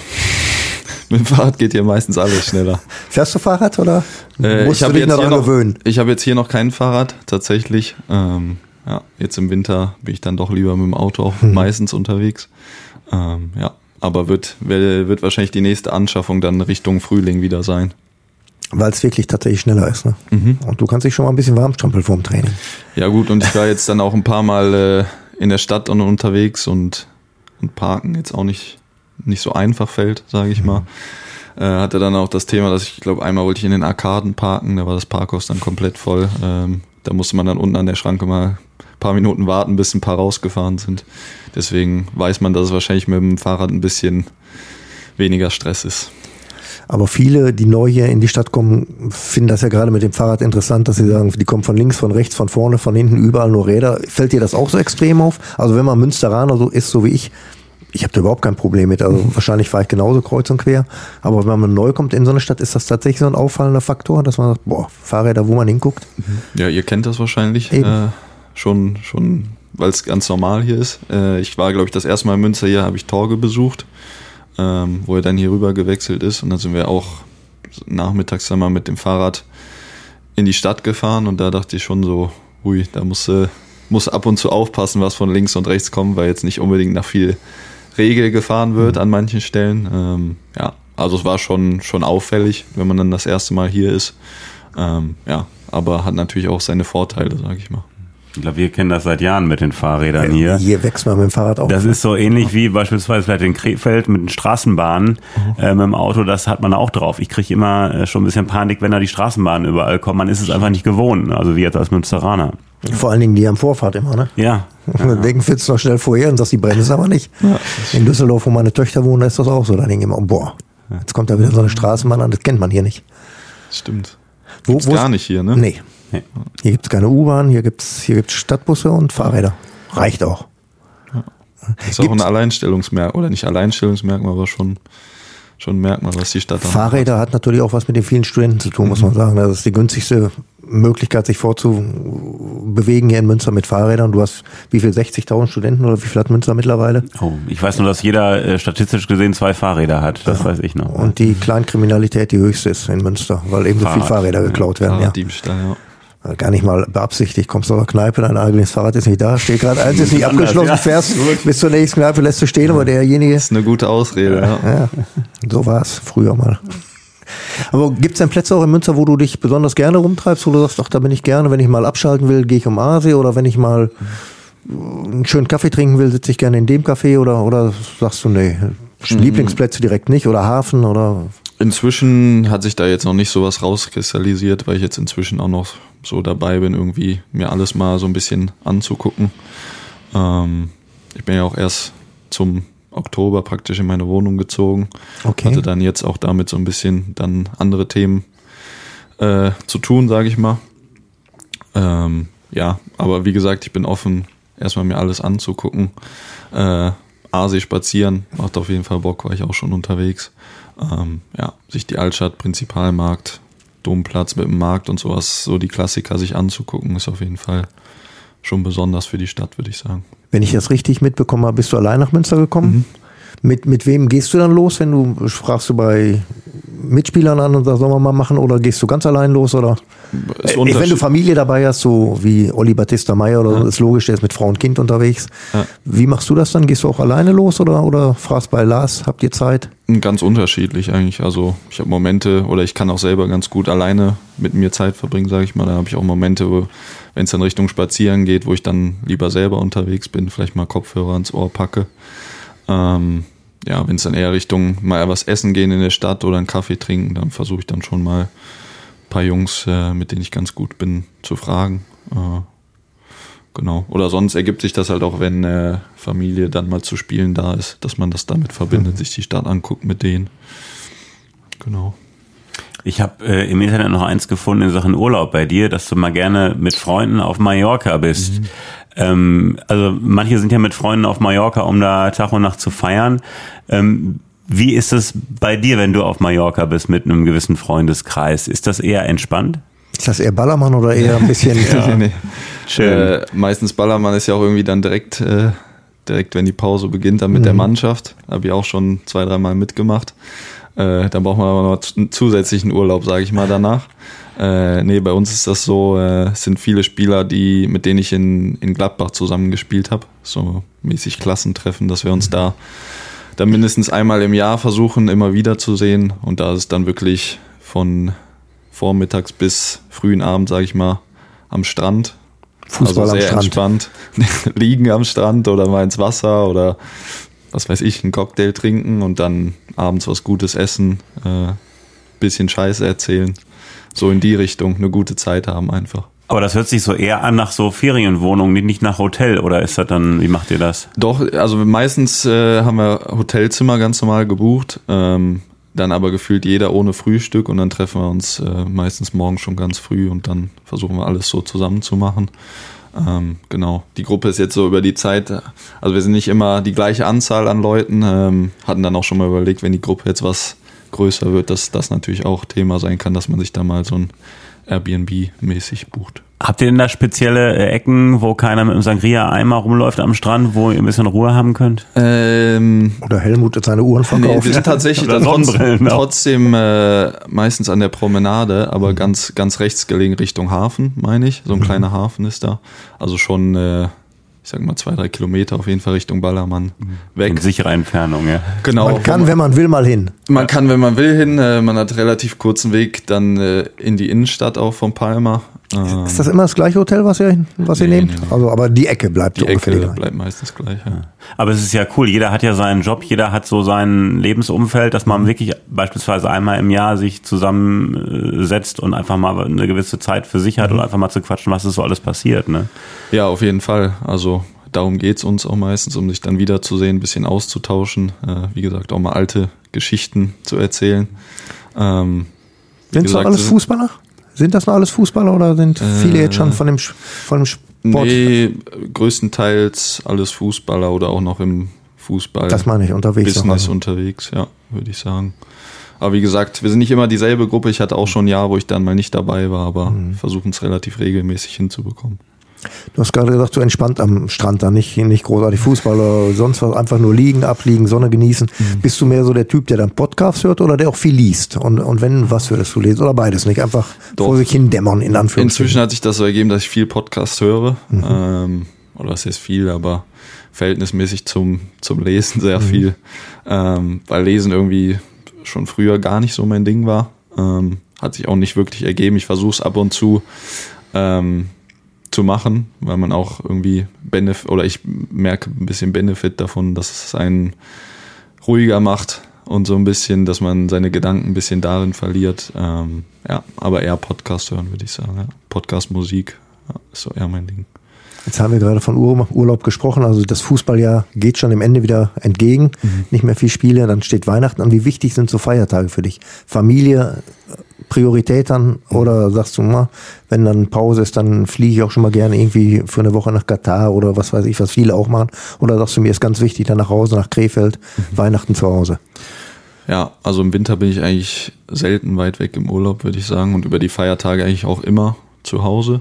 Mit dem Fahrrad geht hier meistens alles schneller. Fährst du Fahrrad oder äh, musst ich du dich daran noch, gewöhnen? Ich habe jetzt hier noch kein Fahrrad, tatsächlich. Ähm, ja, jetzt im Winter bin ich dann doch lieber mit dem Auto auch hm. meistens unterwegs. Ähm, ja, aber wird, wird wahrscheinlich die nächste Anschaffung dann Richtung Frühling wieder sein. Weil es wirklich tatsächlich schneller ist, ne? Mhm. Und du kannst dich schon mal ein bisschen warm strampeln vorm Training. Ja gut, und ich war jetzt dann auch ein paar Mal äh, in der Stadt und unterwegs und, und parken jetzt auch nicht nicht so einfach fällt, sage ich mal. Äh, hatte dann auch das Thema, dass ich glaube, einmal wollte ich in den Arkaden parken, da war das Parkhaus dann komplett voll. Ähm, da musste man dann unten an der Schranke mal ein paar Minuten warten, bis ein paar rausgefahren sind. Deswegen weiß man, dass es wahrscheinlich mit dem Fahrrad ein bisschen weniger Stress ist. Aber viele, die neu hier in die Stadt kommen, finden das ja gerade mit dem Fahrrad interessant, dass sie sagen, die kommen von links, von rechts, von vorne, von hinten, überall nur Räder. Fällt dir das auch so extrem auf? Also wenn man Münsteraner so ist, so wie ich, ich habe da überhaupt kein Problem mit. Also wahrscheinlich fahre ich genauso kreuz und quer. Aber wenn man neu kommt in so eine Stadt, ist das tatsächlich so ein auffallender Faktor, dass man sagt, boah, Fahrräder, wo man hinguckt. Ja, ihr kennt das wahrscheinlich äh, schon, schon, weil es ganz normal hier ist. Äh, ich war, glaube ich, das erste Mal in Münster hier, habe ich Torge besucht, ähm, wo er dann hier rüber gewechselt ist. Und dann sind wir auch nachmittags einmal mit dem Fahrrad in die Stadt gefahren. Und da dachte ich schon so, hui, da muss, äh, muss ab und zu aufpassen, was von links und rechts kommt, weil jetzt nicht unbedingt nach viel Regel gefahren wird an manchen Stellen. Ähm, ja, also es war schon, schon auffällig, wenn man dann das erste Mal hier ist. Ähm, ja, aber hat natürlich auch seine Vorteile, sage ich mal. Ich glaube, wir kennen das seit Jahren mit den Fahrrädern ja, hier. Hier wächst man mit dem Fahrrad auch. Das ist so ähnlich wie beispielsweise vielleicht in Krefeld mit den Straßenbahnen mhm. äh, mit dem Auto, das hat man auch drauf. Ich kriege immer äh, schon ein bisschen Panik, wenn da die Straßenbahnen überall kommen. Man ist es einfach nicht gewohnt, also wie jetzt als Münsteraner. Vor allen Dingen die am Vorfahrt immer, ne? Ja. ja. Denken fährst du noch schnell vorher und sagst, die bremsen aber nicht. Ja. In Düsseldorf, wo meine Töchter wohnen, da ist das auch so. Da denke ich immer, boah, jetzt kommt da wieder so eine Straßenbahn an, das kennt man hier nicht. Stimmt. Wo, Gibt's gar nicht hier, ne? Nee. nee. Hier gibt's keine U-Bahn, hier gibt's hier gibt's Stadtbusse und Fahrräder. Reicht auch. Ja. Das ist auch ein Alleinstellungsmerkmal, oder nicht Alleinstellungsmerkmal, aber schon, schon ein Merkmal, was die Stadt dann Fahrräder hat. hat natürlich auch was mit den vielen Studenten zu tun, muss man sagen. Das ist die günstigste Möglichkeit, sich vorzubewegen hier in Münster mit Fahrrädern. Du hast wie viel, sechzigtausend Studenten oder wie viel hat Münster mittlerweile? Oh, ich weiß nur, dass jeder äh, statistisch gesehen zwei Fahrräder hat. Das ja. weiß ich noch. Und die Kleinkriminalität die höchste ist in Münster, weil eben so viele Fahrräder geklaut werden. Ja. Diebstahl, ja. Gar nicht mal beabsichtigt, kommst du aus der Kneipe, dein eigenes Fahrrad ist nicht da, steht gerade eins, ist nicht abgeschlossen, ja. fährst bis zur nächsten Kneipe, lässt du stehen, aber derjenige... Das ist eine gute Ausrede, ja. ja. So war es früher mal. Aber gibt es denn Plätze auch in Münster, wo du dich besonders gerne rumtreibst, wo du sagst, ach, da bin ich gerne, wenn ich mal abschalten will, gehe ich um Aasee, oder wenn ich mal einen schönen Kaffee trinken will, sitze ich gerne in dem Café, oder, oder sagst du, nee, mhm. Lieblingsplätze direkt nicht, oder Hafen, oder... Inzwischen hat sich da jetzt noch nicht sowas rauskristallisiert, weil ich jetzt inzwischen auch noch so dabei bin, irgendwie mir alles mal so ein bisschen anzugucken. Ähm, ich bin ja auch erst zum Oktober praktisch in meine Wohnung gezogen. Okay. Hatte dann jetzt auch damit so ein bisschen dann andere Themen äh, zu tun, sage ich mal. Ähm, ja, aber wie gesagt, ich bin offen, erstmal mir alles anzugucken. Äh, Aasee spazieren, macht auf jeden Fall Bock, war ich auch schon unterwegs. Ähm, ja, sich die Altstadt, Prinzipalmarkt, Domplatz mit dem Markt und sowas, so die Klassiker sich anzugucken, ist auf jeden Fall schon besonders für die Stadt, würde ich sagen. Wenn ich das richtig mitbekommen habe, bist du allein nach Münster gekommen? Mhm. Mit, mit wem gehst du dann los, wenn du, fragst du bei Mitspielern an und sagst, sollen wir mal machen, oder gehst du ganz allein los? Oder äh, wenn du Familie dabei hast, so wie Olli Battista Meyer oder ja. so, ist logisch, der ist mit Frau und Kind unterwegs. Ja. Wie machst du das dann? Gehst du auch alleine los oder, oder fragst bei Lars, habt ihr Zeit? Ganz unterschiedlich eigentlich. Also ich habe Momente, oder ich kann auch selber ganz gut alleine mit mir Zeit verbringen, sage ich mal. Dann habe ich auch Momente, wo, wenn es dann Richtung Spazieren geht, wo ich dann lieber selber unterwegs bin, vielleicht mal Kopfhörer ans Ohr packe. Ähm, ja, wenn es dann eher Richtung mal was essen gehen in der Stadt oder einen Kaffee trinken, dann versuche ich dann schon mal ein paar Jungs, äh, mit denen ich ganz gut bin, zu fragen. Äh, genau. Oder sonst ergibt sich das halt auch, wenn äh, Familie dann mal zu spielen da ist, dass man das damit verbindet, mhm. sich die Stadt anguckt mit denen. Genau. Ich habe äh, im Internet noch eins gefunden in Sachen Urlaub bei dir, dass du mal gerne mit Freunden auf Mallorca bist. Mhm. Ähm, also manche sind ja mit Freunden auf Mallorca, um da Tag und Nacht zu feiern. Ähm, wie ist es bei dir, wenn du auf Mallorca bist mit einem gewissen Freundeskreis? Ist das eher entspannt? Ist das eher Ballermann oder eher ein bisschen... ja. nee. Schön. Äh, meistens Ballermann ist ja auch irgendwie dann direkt, äh, direkt wenn die Pause beginnt, dann mit mhm. der Mannschaft. Habe ich auch schon zwei, dreimal mitgemacht. Äh, dann braucht man aber noch einen zusätzlichen Urlaub, sage ich mal, danach. Äh, nee, bei uns ist das so, äh, es sind viele Spieler, die, mit denen ich in, in Gladbach zusammen gespielt habe. So mäßig Klassentreffen, dass wir uns da dann mindestens einmal im Jahr versuchen, immer wieder zu sehen. Und da ist es dann wirklich von vormittags bis frühen Abend, sage ich mal, am Strand. Fußball also sehr am Strand. entspannt. Liegen am Strand oder mal ins Wasser oder was weiß ich, einen Cocktail trinken und dann abends was Gutes essen, äh, bisschen Scheiße erzählen. So in die Richtung, eine gute Zeit haben einfach. Aber das hört sich so eher an nach so Ferienwohnungen, nicht nach Hotel, oder ist das dann, wie macht ihr das? Doch, also meistens äh, haben wir Hotelzimmer ganz normal gebucht, ähm, dann aber gefühlt jeder ohne Frühstück und dann treffen wir uns äh, meistens morgens schon ganz früh und dann versuchen wir alles so zusammen zu machen. Ähm, genau, die Gruppe ist jetzt so über die Zeit, also wir sind nicht immer die gleiche Anzahl an Leuten, ähm, hatten dann auch schon mal überlegt, wenn die Gruppe jetzt was größer wird, dass das natürlich auch Thema sein kann, dass man sich da mal so ein Airbnb-mäßig bucht. Habt ihr denn da spezielle Ecken, wo keiner mit einem Sangria-Eimer rumläuft am Strand, wo ihr ein bisschen Ruhe haben könnt? Ähm, Oder Helmut seine Uhren verkauft? Nee, wir sind tatsächlich dann trotzdem, trotzdem äh, meistens an der Promenade, aber mhm. ganz ganz rechts gelegen Richtung Hafen, meine ich. So ein mhm. kleiner Hafen ist da. Also schon, äh, ich sag mal, zwei, drei Kilometer auf jeden Fall Richtung Ballermann weg. In sicherer Entfernung, ja. Genau. Man kann, wenn man will, mal hin. Man kann, wenn man will, hin. Äh, man hat relativ kurzen Weg dann äh, in die Innenstadt auch von Palma. Ähm, ist das immer das gleiche Hotel, was ihr, was ihr nee, nehmt? Nee, nee. Also, aber die Ecke bleibt die ungefähr Ecke gleich. bleibt meistens gleich, ja. Aber es ist ja cool, jeder hat ja seinen Job, jeder hat so sein Lebensumfeld, dass man wirklich beispielsweise einmal im Jahr sich zusammensetzt und einfach mal eine gewisse Zeit für sich hat mhm. und einfach mal zu quatschen, was ist so alles passiert, ne? Ja, auf jeden Fall. Also darum geht's uns auch meistens, um sich dann wiederzusehen, ein bisschen auszutauschen. Äh, wie gesagt, auch mal alte Geschichten zu erzählen. Ähm, Sind das alles Fußballer? Sind das noch alles Fußballer oder sind viele äh, jetzt schon von dem, von dem Sport? Nee, größtenteils alles Fußballer oder auch noch im Fußball. Das meine ich, unterwegs. Business also. unterwegs, ja, würde ich sagen. Aber wie gesagt, wir sind nicht immer dieselbe Gruppe. Ich hatte auch schon ein Jahr, wo ich dann mal nicht dabei war, aber mhm. versuchen es relativ regelmäßig hinzubekommen. Du hast gerade gesagt, du entspannt am Strand, da nicht, nicht großartig Fußball oder sonst was, einfach nur liegen, abliegen, Sonne genießen. Mhm. Bist du mehr so der Typ, der dann Podcasts hört oder der auch viel liest? Und, und wenn, was würdest du lesen? Oder beides nicht? Einfach Doch. vor sich hin dämmern, in Anführungszeichen. Inzwischen hat sich das so ergeben, dass ich viel Podcast höre. Mhm. Ähm, oder das heißt viel, aber verhältnismäßig zum, zum Lesen sehr mhm. viel. Ähm, weil Lesen irgendwie schon früher gar nicht so mein Ding war. Ähm, hat sich auch nicht wirklich ergeben. Ich versuche es ab und zu ähm, zu machen, weil man auch irgendwie Benefit, oder ich merke ein bisschen Benefit davon, dass es einen ruhiger macht und so ein bisschen, dass man seine Gedanken ein bisschen darin verliert. Ähm, ja, aber eher Podcast hören, würde ich sagen. Ja. Podcast, Musik, ja, ist so eher mein Ding. Jetzt haben wir gerade von Ur- Urlaub gesprochen, also das Fußballjahr geht schon dem Ende wieder entgegen, mhm. nicht mehr viel Spiele, dann steht Weihnachten an. Wie wichtig sind so Feiertage für dich? Familie, Priorität dann, oder sagst du mal, wenn dann Pause ist, dann fliege ich auch schon mal gerne irgendwie für eine Woche nach Katar oder was weiß ich, was viele auch machen, oder sagst du, mir ist ganz wichtig, dann nach Hause, nach Krefeld, mhm. Weihnachten zu Hause? Ja, also im Winter bin ich eigentlich selten weit weg im Urlaub, würde ich sagen, und über die Feiertage eigentlich auch immer zu Hause.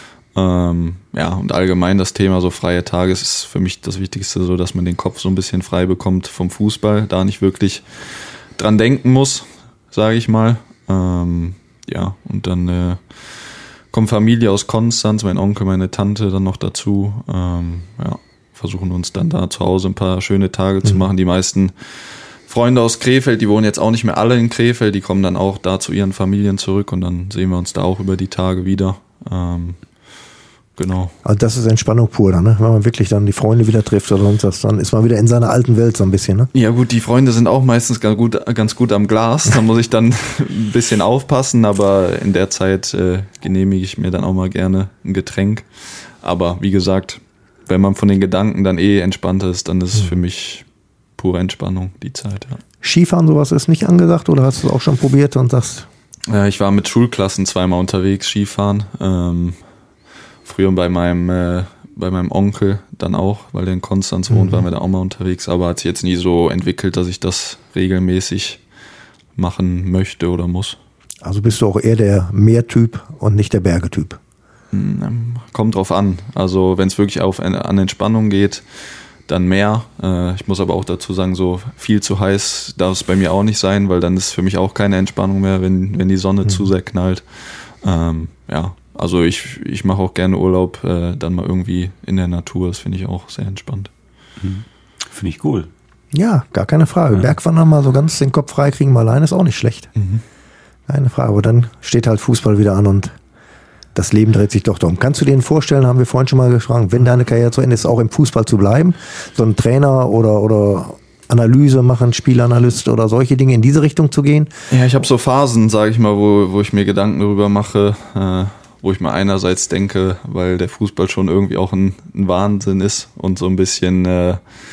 Ähm, ja, und allgemein das Thema so freie Tage ist für mich das Wichtigste, so dass man den Kopf so ein bisschen frei bekommt vom Fußball, da nicht wirklich dran denken muss. sage ich mal. Ähm, ja, und dann äh, kommt Familie aus Konstanz, mein Onkel, meine Tante dann noch dazu. Ähm, ja, versuchen uns dann da zu Hause ein paar schöne Tage mhm. zu machen. Die meisten Freunde aus Krefeld, die wohnen jetzt auch nicht mehr alle in Krefeld, die kommen dann auch da zu ihren Familien zurück und dann sehen wir uns da auch über die Tage wieder. Ähm, genau. Also das ist Entspannung pur dann, ne? Wenn man wirklich dann die Freunde wieder trifft oder sonst was, dann ist man wieder in seiner alten Welt so ein bisschen, ne? Ja gut, die Freunde sind auch meistens ganz gut, ganz gut am Glas, da muss ich dann ein bisschen aufpassen, aber in der Zeit äh, genehmige ich mir dann auch mal gerne ein Getränk. Aber wie gesagt, wenn man von den Gedanken dann eh entspannter ist, dann ist es mhm. für mich pure Entspannung, die Zeit, ja. Skifahren, sowas ist nicht angesagt oder hast du es auch schon probiert und sagst? Ja, ich war mit Schulklassen zweimal unterwegs, Skifahren. Ähm, früher bei meinem, äh, bei meinem Onkel dann auch, weil der in Konstanz wohnt, mhm. waren wir da auch mal unterwegs, aber hat sich jetzt nie so entwickelt, dass ich das regelmäßig machen möchte oder muss. Also bist du auch eher der Meertyp und nicht der Bergetyp? Kommt drauf an. Also wenn es wirklich auf an Entspannung geht, dann mehr. Ich muss aber auch dazu sagen, so viel zu heiß darf es bei mir auch nicht sein, weil dann ist für mich auch keine Entspannung mehr, wenn, wenn die Sonne mhm. zu sehr knallt. Ähm, ja, also ich, ich mache auch gerne Urlaub, äh, dann mal irgendwie in der Natur. Das finde ich auch sehr entspannt. Mhm. Finde ich cool. Ja, gar keine Frage. Ja. Bergwandern mal so ganz den Kopf frei kriegen, mal allein ist auch nicht schlecht. Mhm. Keine Frage. Aber dann steht halt Fußball wieder an und das Leben dreht sich doch darum. Kannst du dir vorstellen, haben wir vorhin schon mal gefragt, wenn deine Karriere zu Ende ist, auch im Fußball zu bleiben? So ein Trainer oder, oder Analyse machen, Spielanalyst oder solche Dinge in diese Richtung zu gehen? Ja, ich habe so Phasen, sage ich mal, wo, wo ich mir Gedanken darüber mache, äh, wo ich mir einerseits denke, weil der Fußball schon irgendwie auch ein, ein Wahnsinn ist und so ein bisschen äh,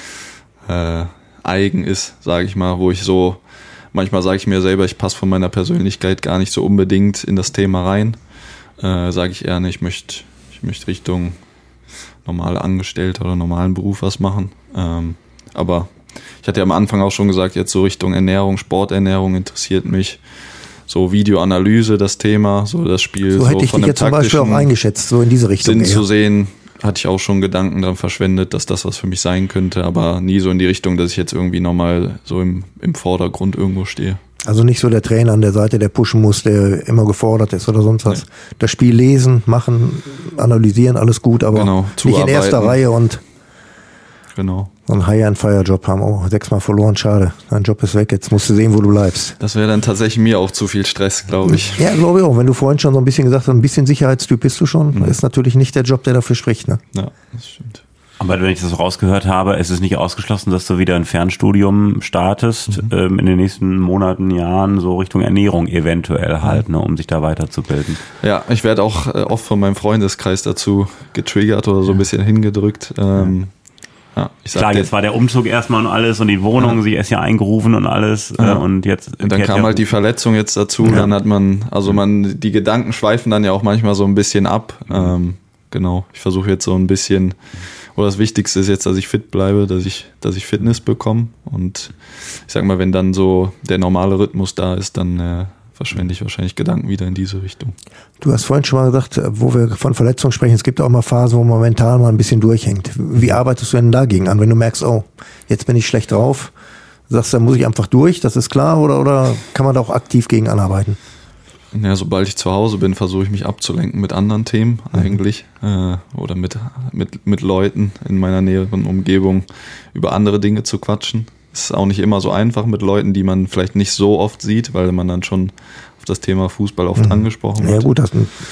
äh, eigen ist, sage ich mal, wo ich so, manchmal sage ich mir selber, ich passe von meiner Persönlichkeit gar nicht so unbedingt in das Thema rein. Äh, sage ich eher nicht, ich möchte ich möchte Richtung normale Angestellte oder normalen Beruf was machen. Ähm, aber ich hatte ja am Anfang auch schon gesagt, jetzt so Richtung Ernährung, Sporternährung interessiert mich. So Videoanalyse, das Thema, so das Spiel. So hätte so ich von dich jetzt zum Beispiel auch eingeschätzt, so in diese Richtung. Sinn zu sehen, hatte ich auch schon Gedanken daran verschwendet, dass das was für mich sein könnte, aber nie so in die Richtung, dass ich jetzt irgendwie nochmal so im, im Vordergrund irgendwo stehe. Also nicht so der Trainer an der Seite, der pushen muss, der immer gefordert ist oder sonst was. Nee. Das Spiel lesen, machen, analysieren, alles gut, aber genau, nicht in erster Reihe und genau. so einen High-and-Fire-Job haben. Oh, sechsmal verloren, schade. Dein Job ist weg, jetzt musst du sehen, wo du bleibst. Das wäre dann tatsächlich mir auch zu viel Stress, glaube ich. Ja, glaube ich auch. Wenn du vorhin schon so ein bisschen gesagt hast, ein bisschen Sicherheitstyp bist du schon, mhm. ist natürlich nicht der Job, der dafür spricht. Ne? Ja, das stimmt. Aber wenn ich das rausgehört habe, ist es nicht ausgeschlossen, dass du wieder ein Fernstudium startest, mhm. ähm, in den nächsten Monaten, Jahren, so Richtung Ernährung eventuell halt, ne, um sich da weiterzubilden. Ja, ich werde auch äh, oft von meinem Freundeskreis dazu getriggert oder so ein bisschen hingedrückt. Ähm, ja, ich sag Klar, dir, jetzt war der Umzug erstmal und alles und die Wohnung, ja. sie ist ja eingerufen und alles ja. äh, und jetzt. Und dann kam halt die Verletzung jetzt dazu, ja. dann hat man, also man, die Gedanken schweifen dann ja auch manchmal so ein bisschen ab. Mhm. Ähm, genau, ich versuche jetzt so ein bisschen, oder das Wichtigste ist jetzt, dass ich fit bleibe, dass ich, dass ich Fitness bekomme und ich sag mal, wenn dann so der normale Rhythmus da ist, dann äh, verschwende ich wahrscheinlich Gedanken wieder in diese Richtung. Du hast vorhin schon mal gesagt, wo wir von Verletzungen sprechen, es gibt auch mal Phasen, wo man mental mal ein bisschen durchhängt. Wie arbeitest du denn dagegen an, wenn du merkst, oh, jetzt bin ich schlecht drauf, sagst du, dann muss ich einfach durch, das ist klar, oder, oder kann man da auch aktiv gegen anarbeiten? Ja, sobald ich zu Hause bin, versuche ich mich abzulenken mit anderen Themen mhm. eigentlich äh, oder mit, mit, mit Leuten in meiner näheren Umgebung über andere Dinge zu quatschen. Es ist auch nicht immer so einfach mit Leuten, die man vielleicht nicht so oft sieht, weil man dann schon auf das Thema Fußball oft mhm. angesprochen wird. Ja gut, das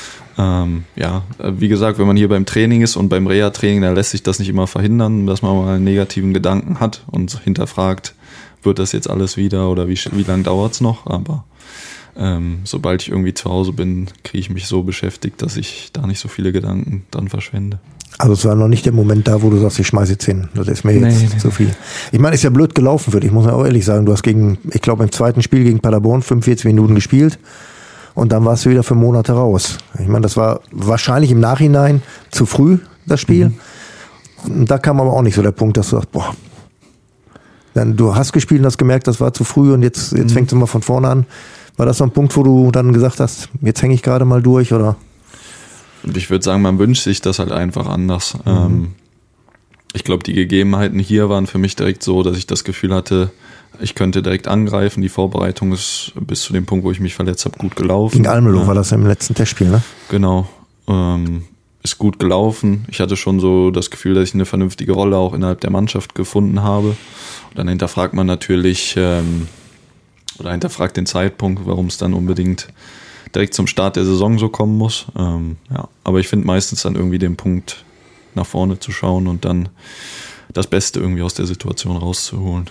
ähm, ja, wie gesagt, wenn man hier beim Training ist und beim Reha-Training, dann lässt sich das nicht immer verhindern, dass man mal einen negativen Gedanken hat und hinterfragt, wird das jetzt alles wieder oder wie, wie lange dauert es noch, aber Ähm, sobald ich irgendwie zu Hause bin, kriege ich mich so beschäftigt, dass ich da nicht so viele Gedanken dran verschwende. Also es war noch nicht der Moment da, wo du sagst, ich schmeiße jetzt hin. Das ist mir jetzt nee, nee, zu viel. Ich meine, ist ja blöd gelaufen für dich, muss man auch ehrlich sagen. Du hast gegen, ich glaube im zweiten Spiel gegen Paderborn fünfundvierzig Minuten gespielt und dann warst du wieder für Monate raus. Ich meine, das war wahrscheinlich im Nachhinein zu früh, das Spiel. Mhm. Und da kam aber auch nicht so der Punkt, dass du sagst, boah, dann, du hast gespielt und hast gemerkt, das war zu früh und jetzt, jetzt mhm. fängst du mal von vorne an. War das so ein Punkt, wo du dann gesagt hast, jetzt hänge ich gerade mal durch, oder? Und ich würde sagen, man wünscht sich das halt einfach anders. Mhm. Ähm, ich glaube, die Gegebenheiten hier waren für mich direkt so, dass ich das Gefühl hatte, ich könnte direkt angreifen. Die Vorbereitung ist bis zu dem Punkt, wo ich mich verletzt habe, gut gelaufen. Gegen Almelo ja. war das im letzten Testspiel, ne? Genau. Ähm, ist gut gelaufen. Ich hatte schon so das Gefühl, dass ich eine vernünftige Rolle auch innerhalb der Mannschaft gefunden habe. Und dann hinterfragt man natürlich, ähm, oder hinterfragt den Zeitpunkt, warum es dann unbedingt direkt zum Start der Saison so kommen muss. Ähm, ja. Aber ich finde meistens dann irgendwie den Punkt, nach vorne zu schauen und dann das Beste irgendwie aus der Situation rauszuholen.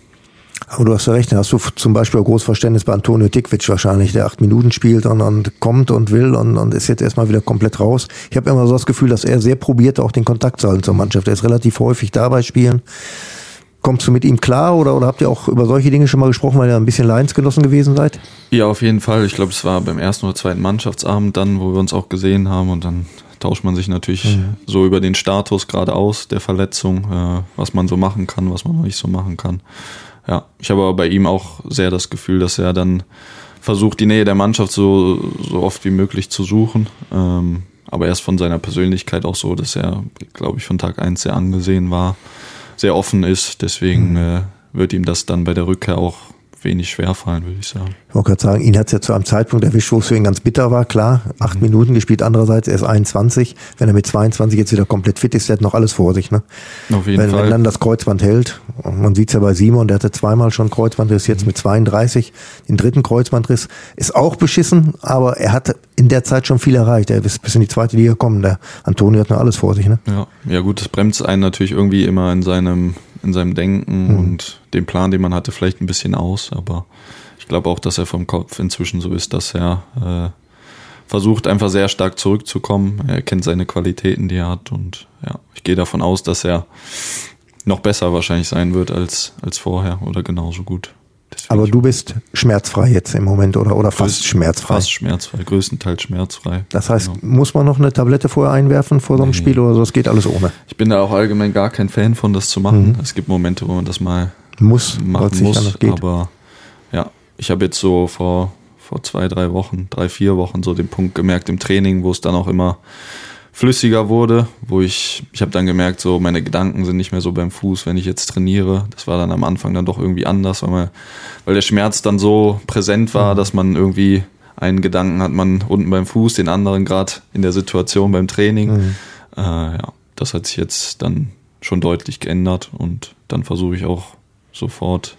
Aber du hast ja recht, da hast du zum Beispiel ein großes Verständnis bei Antonio Dikvic wahrscheinlich, der acht Minuten spielt und, und kommt und will und, und ist jetzt erstmal wieder komplett raus. Ich habe immer so das Gefühl, dass er sehr probiert, auch den Kontakt zu halten zur Mannschaft. Er ist relativ häufig dabei spielen. Kommst du mit ihm klar oder, oder habt ihr auch über solche Dinge schon mal gesprochen, weil ihr ein bisschen Leidensgenossen gewesen seid? Ja, auf jeden Fall. Ich glaube, es war beim ersten oder zweiten Mannschaftsabend dann, wo wir uns auch gesehen haben und dann tauscht man sich natürlich mhm. so über den Status gerade aus der Verletzung, äh, was man so machen kann, was man noch nicht so machen kann. Ja, ich habe aber bei ihm auch sehr das Gefühl, dass er dann versucht, die Nähe der Mannschaft so, so oft wie möglich zu suchen. Ähm, aber er ist von seiner Persönlichkeit auch so, dass er, glaube ich, von Tag eins sehr angesehen war, sehr offen ist. Deswegen mhm. äh, wird ihm das dann bei der Rückkehr auch wenig schwerfallen, würde ich sagen. Ich wollte gerade sagen, ihn hat es ja zu einem Zeitpunkt erwischt, wo es für ihn ganz bitter war, klar. Acht mhm. Minuten gespielt, andererseits er ist einundzwanzig. Wenn er mit zweiundzwanzig jetzt wieder komplett fit ist, der hat noch alles vor sich. Ne? Auf jeden wenn, Fall. Wenn dann das Kreuzband hält, man sieht es ja bei Simon, der hatte zweimal schon Kreuzbandriss, jetzt mit zweiunddreißig, den dritten Kreuzbandriss, ist auch beschissen, aber er hat in der Zeit schon viel erreicht. Er ist bis in die zweite Liga gekommen. Der Antonio hat noch alles vor sich. Ne? Ja. ja gut, das bremst einen natürlich irgendwie immer in seinem in seinem Denken mhm. und dem Plan, den man hatte, vielleicht ein bisschen aus, aber ich glaube auch, dass er vom Kopf inzwischen so ist, dass er äh, versucht, einfach sehr stark zurückzukommen. Er kennt seine Qualitäten, die er hat und ja, ich gehe davon aus, dass er noch besser wahrscheinlich sein wird als, als vorher oder genauso gut. Deswegen aber du bist schmerzfrei jetzt im Moment oder, oder fast schmerzfrei? Fast schmerzfrei, größtenteils schmerzfrei. Das heißt, genau. Muss man noch eine Tablette vorher einwerfen vor so einem nee. Spiel oder so? Das geht alles ohne? Ich bin da auch allgemein gar kein Fan von, das zu machen. Mhm. Es gibt Momente, wo man das mal muss, machen muss, aber ja, ich habe jetzt so vor, vor zwei, drei Wochen, drei, vier Wochen so den Punkt gemerkt im Training, wo es dann auch immer flüssiger wurde, wo ich, ich habe dann gemerkt, so meine Gedanken sind nicht mehr so beim Fuß, wenn ich jetzt trainiere. Das war dann am Anfang dann doch irgendwie anders, weil, man, weil der Schmerz dann so präsent war, mhm. dass man irgendwie einen Gedanken hat, man unten beim Fuß, den anderen gerade in der Situation beim Training. Mhm. Äh, ja, das hat sich jetzt dann schon deutlich geändert und dann versuche ich auch sofort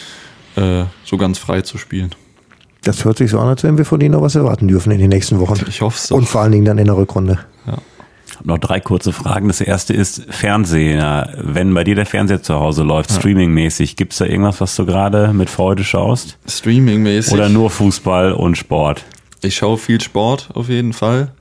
äh, so ganz frei zu spielen. Das hört sich so an, als wenn wir von Ihnen noch was erwarten dürfen in den nächsten Wochen. Ich hoffe es doch. Und vor allen Dingen dann in der Rückrunde. Ja. Noch drei kurze Fragen. Das erste ist Fernseher. Wenn bei dir der Fernseher zu Hause läuft, ja. streamingmäßig, gibt es da irgendwas, was du gerade mit Freude schaust? Streamingmäßig? Oder nur Fußball und Sport? Ich schaue viel Sport auf jeden Fall.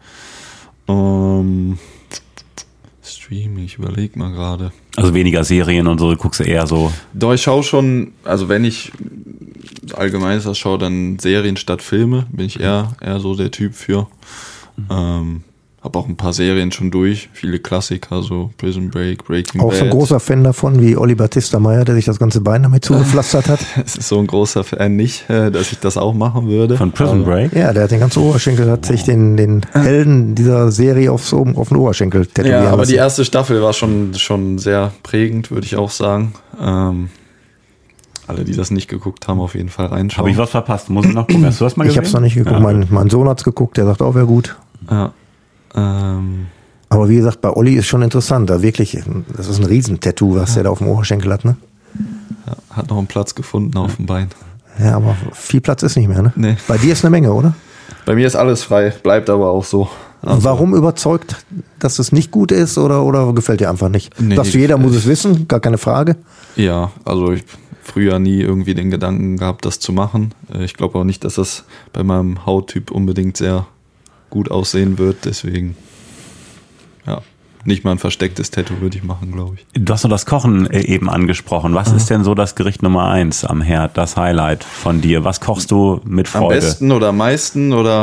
Ähm, Streaming, ich überlege mal gerade. Also weniger Serien und so, du guckst du eher so? Doch, ich schaue schon, also wenn ich allgemein das schaue, dann Serien statt Filme, bin ich eher, eher so der Typ für. Mhm. Ähm, Habe auch ein paar Serien schon durch, viele Klassiker, so Prison Break, Breaking Auch Bad. so ein großer Fan davon wie Oliver Tistermeier, der sich das ganze Bein damit zugepflastert hat. Es ist so ein großer Fan nicht, dass ich das auch machen würde. Von Prison Break? Ja, der hat den ganzen Oberschenkel, hat sich den, den Helden dieser Serie aufs, auf den Oberschenkel tätowieren Ja, aber lassen. die erste Staffel war schon, schon sehr prägend, würde ich auch sagen. Ähm, alle, die das nicht geguckt haben, auf jeden Fall reinschauen. Habe ich was verpasst? Muss ich noch gucken? Hast du das mal gesehen? Ich habe es noch nicht geguckt. Ja. Mein, mein Sohn hat's geguckt, der sagt auch, wäre gut. Ja. Ähm. Aber wie gesagt, bei Olli ist schon interessant. Da wirklich, das ist ein Riesentattoo, was ja. der da auf dem Oberschenkel hat, ne? Ja, hat noch einen Platz gefunden auf dem Bein. Ja, aber viel Platz ist nicht mehr, ne? Nee. Bei dir ist eine Menge, oder? Bei mir ist alles frei, bleibt aber auch so. Also. Warum überzeugt, dass es nicht gut ist oder, oder gefällt dir einfach nicht? Nee, Sagst du, jeder muss es wissen, gar keine Frage? Ja, also ich früher nie irgendwie den Gedanken gehabt, das zu machen. Ich glaube auch nicht, dass das bei meinem Hauttyp unbedingt sehr gut aussehen wird, deswegen ja, nicht mal ein verstecktes Tattoo würde ich machen, glaube ich. Du hast noch das Kochen eben angesprochen. Was ah. ist denn so das Gericht Nummer eins am Herd, das Highlight von dir? Was kochst du mit Freude? Am besten oder am meisten oder?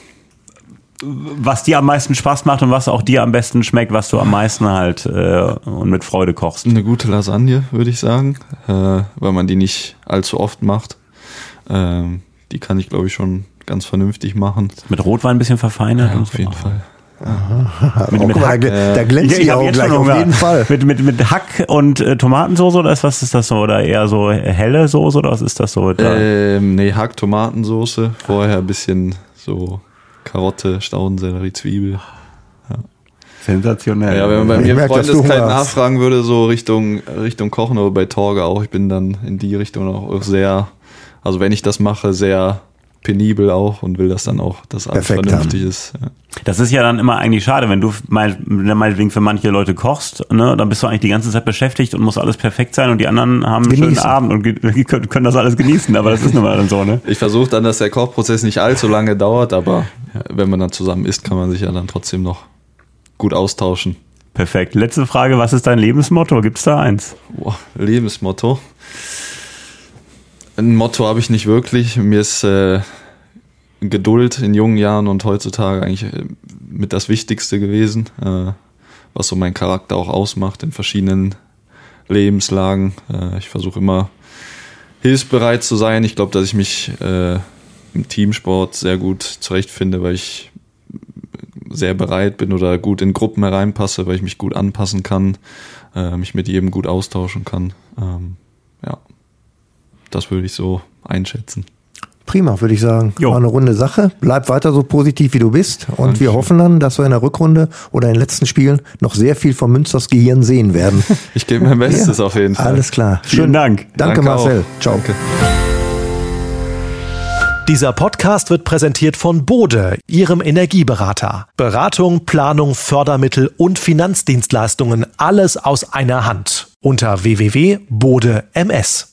Was dir am meisten Spaß macht und was auch dir am besten schmeckt, was du am meisten halt äh, und mit Freude kochst. Eine gute Lasagne, würde ich sagen, äh, weil man die nicht allzu oft macht. Ähm, die kann ich, glaube ich, schon ganz vernünftig machen. Mit Rotwein ein bisschen verfeinert? Ja, und auf so. jeden Fall. Mit, oh, mit mal, Hack. da, da glänzt Ich- die ich hab Augen jetzt gleich, schon auf Hunger. jeden Fall. Mit, mit, mit Hack und äh, Tomatensauce oder ist, was ist das so? Oder eher so helle Soße oder was ist das so? Da? Ähm, nee, Hack, Tomatensoße. Vorher ein bisschen so Karotte, Staudensellerie, Zwiebel. Sensationell. Ja, wenn man bei Ich mir im merke, dass du Freundeskreis Hunger hast. nachfragen würde, so Richtung, Richtung Kochen oder bei Torge auch, ich bin dann in die Richtung auch sehr, also wenn ich das mache, sehr penibel auch und will das dann auch, dass alles Perfekt vernünftig haben. ist. Ja. Das ist ja dann immer eigentlich schade, wenn du mein- meinetwegen für manche Leute kochst, ne, dann bist du eigentlich die ganze Zeit beschäftigt und muss alles perfekt sein und die anderen haben einen schönen Genießen. Abend und ge- können, können das alles genießen, aber das ist nun mal dann so, ne? Ich versuche dann, dass der Kochprozess nicht allzu lange dauert, aber ja, wenn man dann zusammen isst, kann man sich ja dann trotzdem noch gut austauschen. Perfekt. Letzte Frage, was ist dein Lebensmotto? Gibt's da eins? Boah, Lebensmotto. Ein Motto habe ich nicht wirklich. Mir ist äh, Geduld in jungen Jahren und heutzutage eigentlich äh, mit das Wichtigste gewesen, äh, was so meinen Charakter auch ausmacht in verschiedenen Lebenslagen. Äh, ich versuche immer hilfsbereit zu sein. Ich glaube, dass ich mich äh, im Teamsport sehr gut zurechtfinde, weil ich sehr bereit bin oder gut in Gruppen hereinpasse, weil ich mich gut anpassen kann, äh, mich mit jedem gut austauschen kann. Ähm, ja, das würde ich so einschätzen. Prima, würde ich sagen. Jo. War eine runde Sache. Bleib weiter so positiv, wie du bist. Und Dankeschön. wir hoffen dann, dass wir in der Rückrunde oder in den letzten Spielen noch sehr viel von Münsters Gehirn sehen werden. Ich gebe mein Bestes Ja, auf jeden Fall. Alles klar. Vielen Dank. Danke, Danke Marcel. auch. Ciao. Danke. Dieser Podcast wird präsentiert von Bode, Ihrem Energieberater. Beratung, Planung, Fördermittel und Finanzdienstleistungen, alles aus einer Hand. Unter w w w punkt bode punkt m s.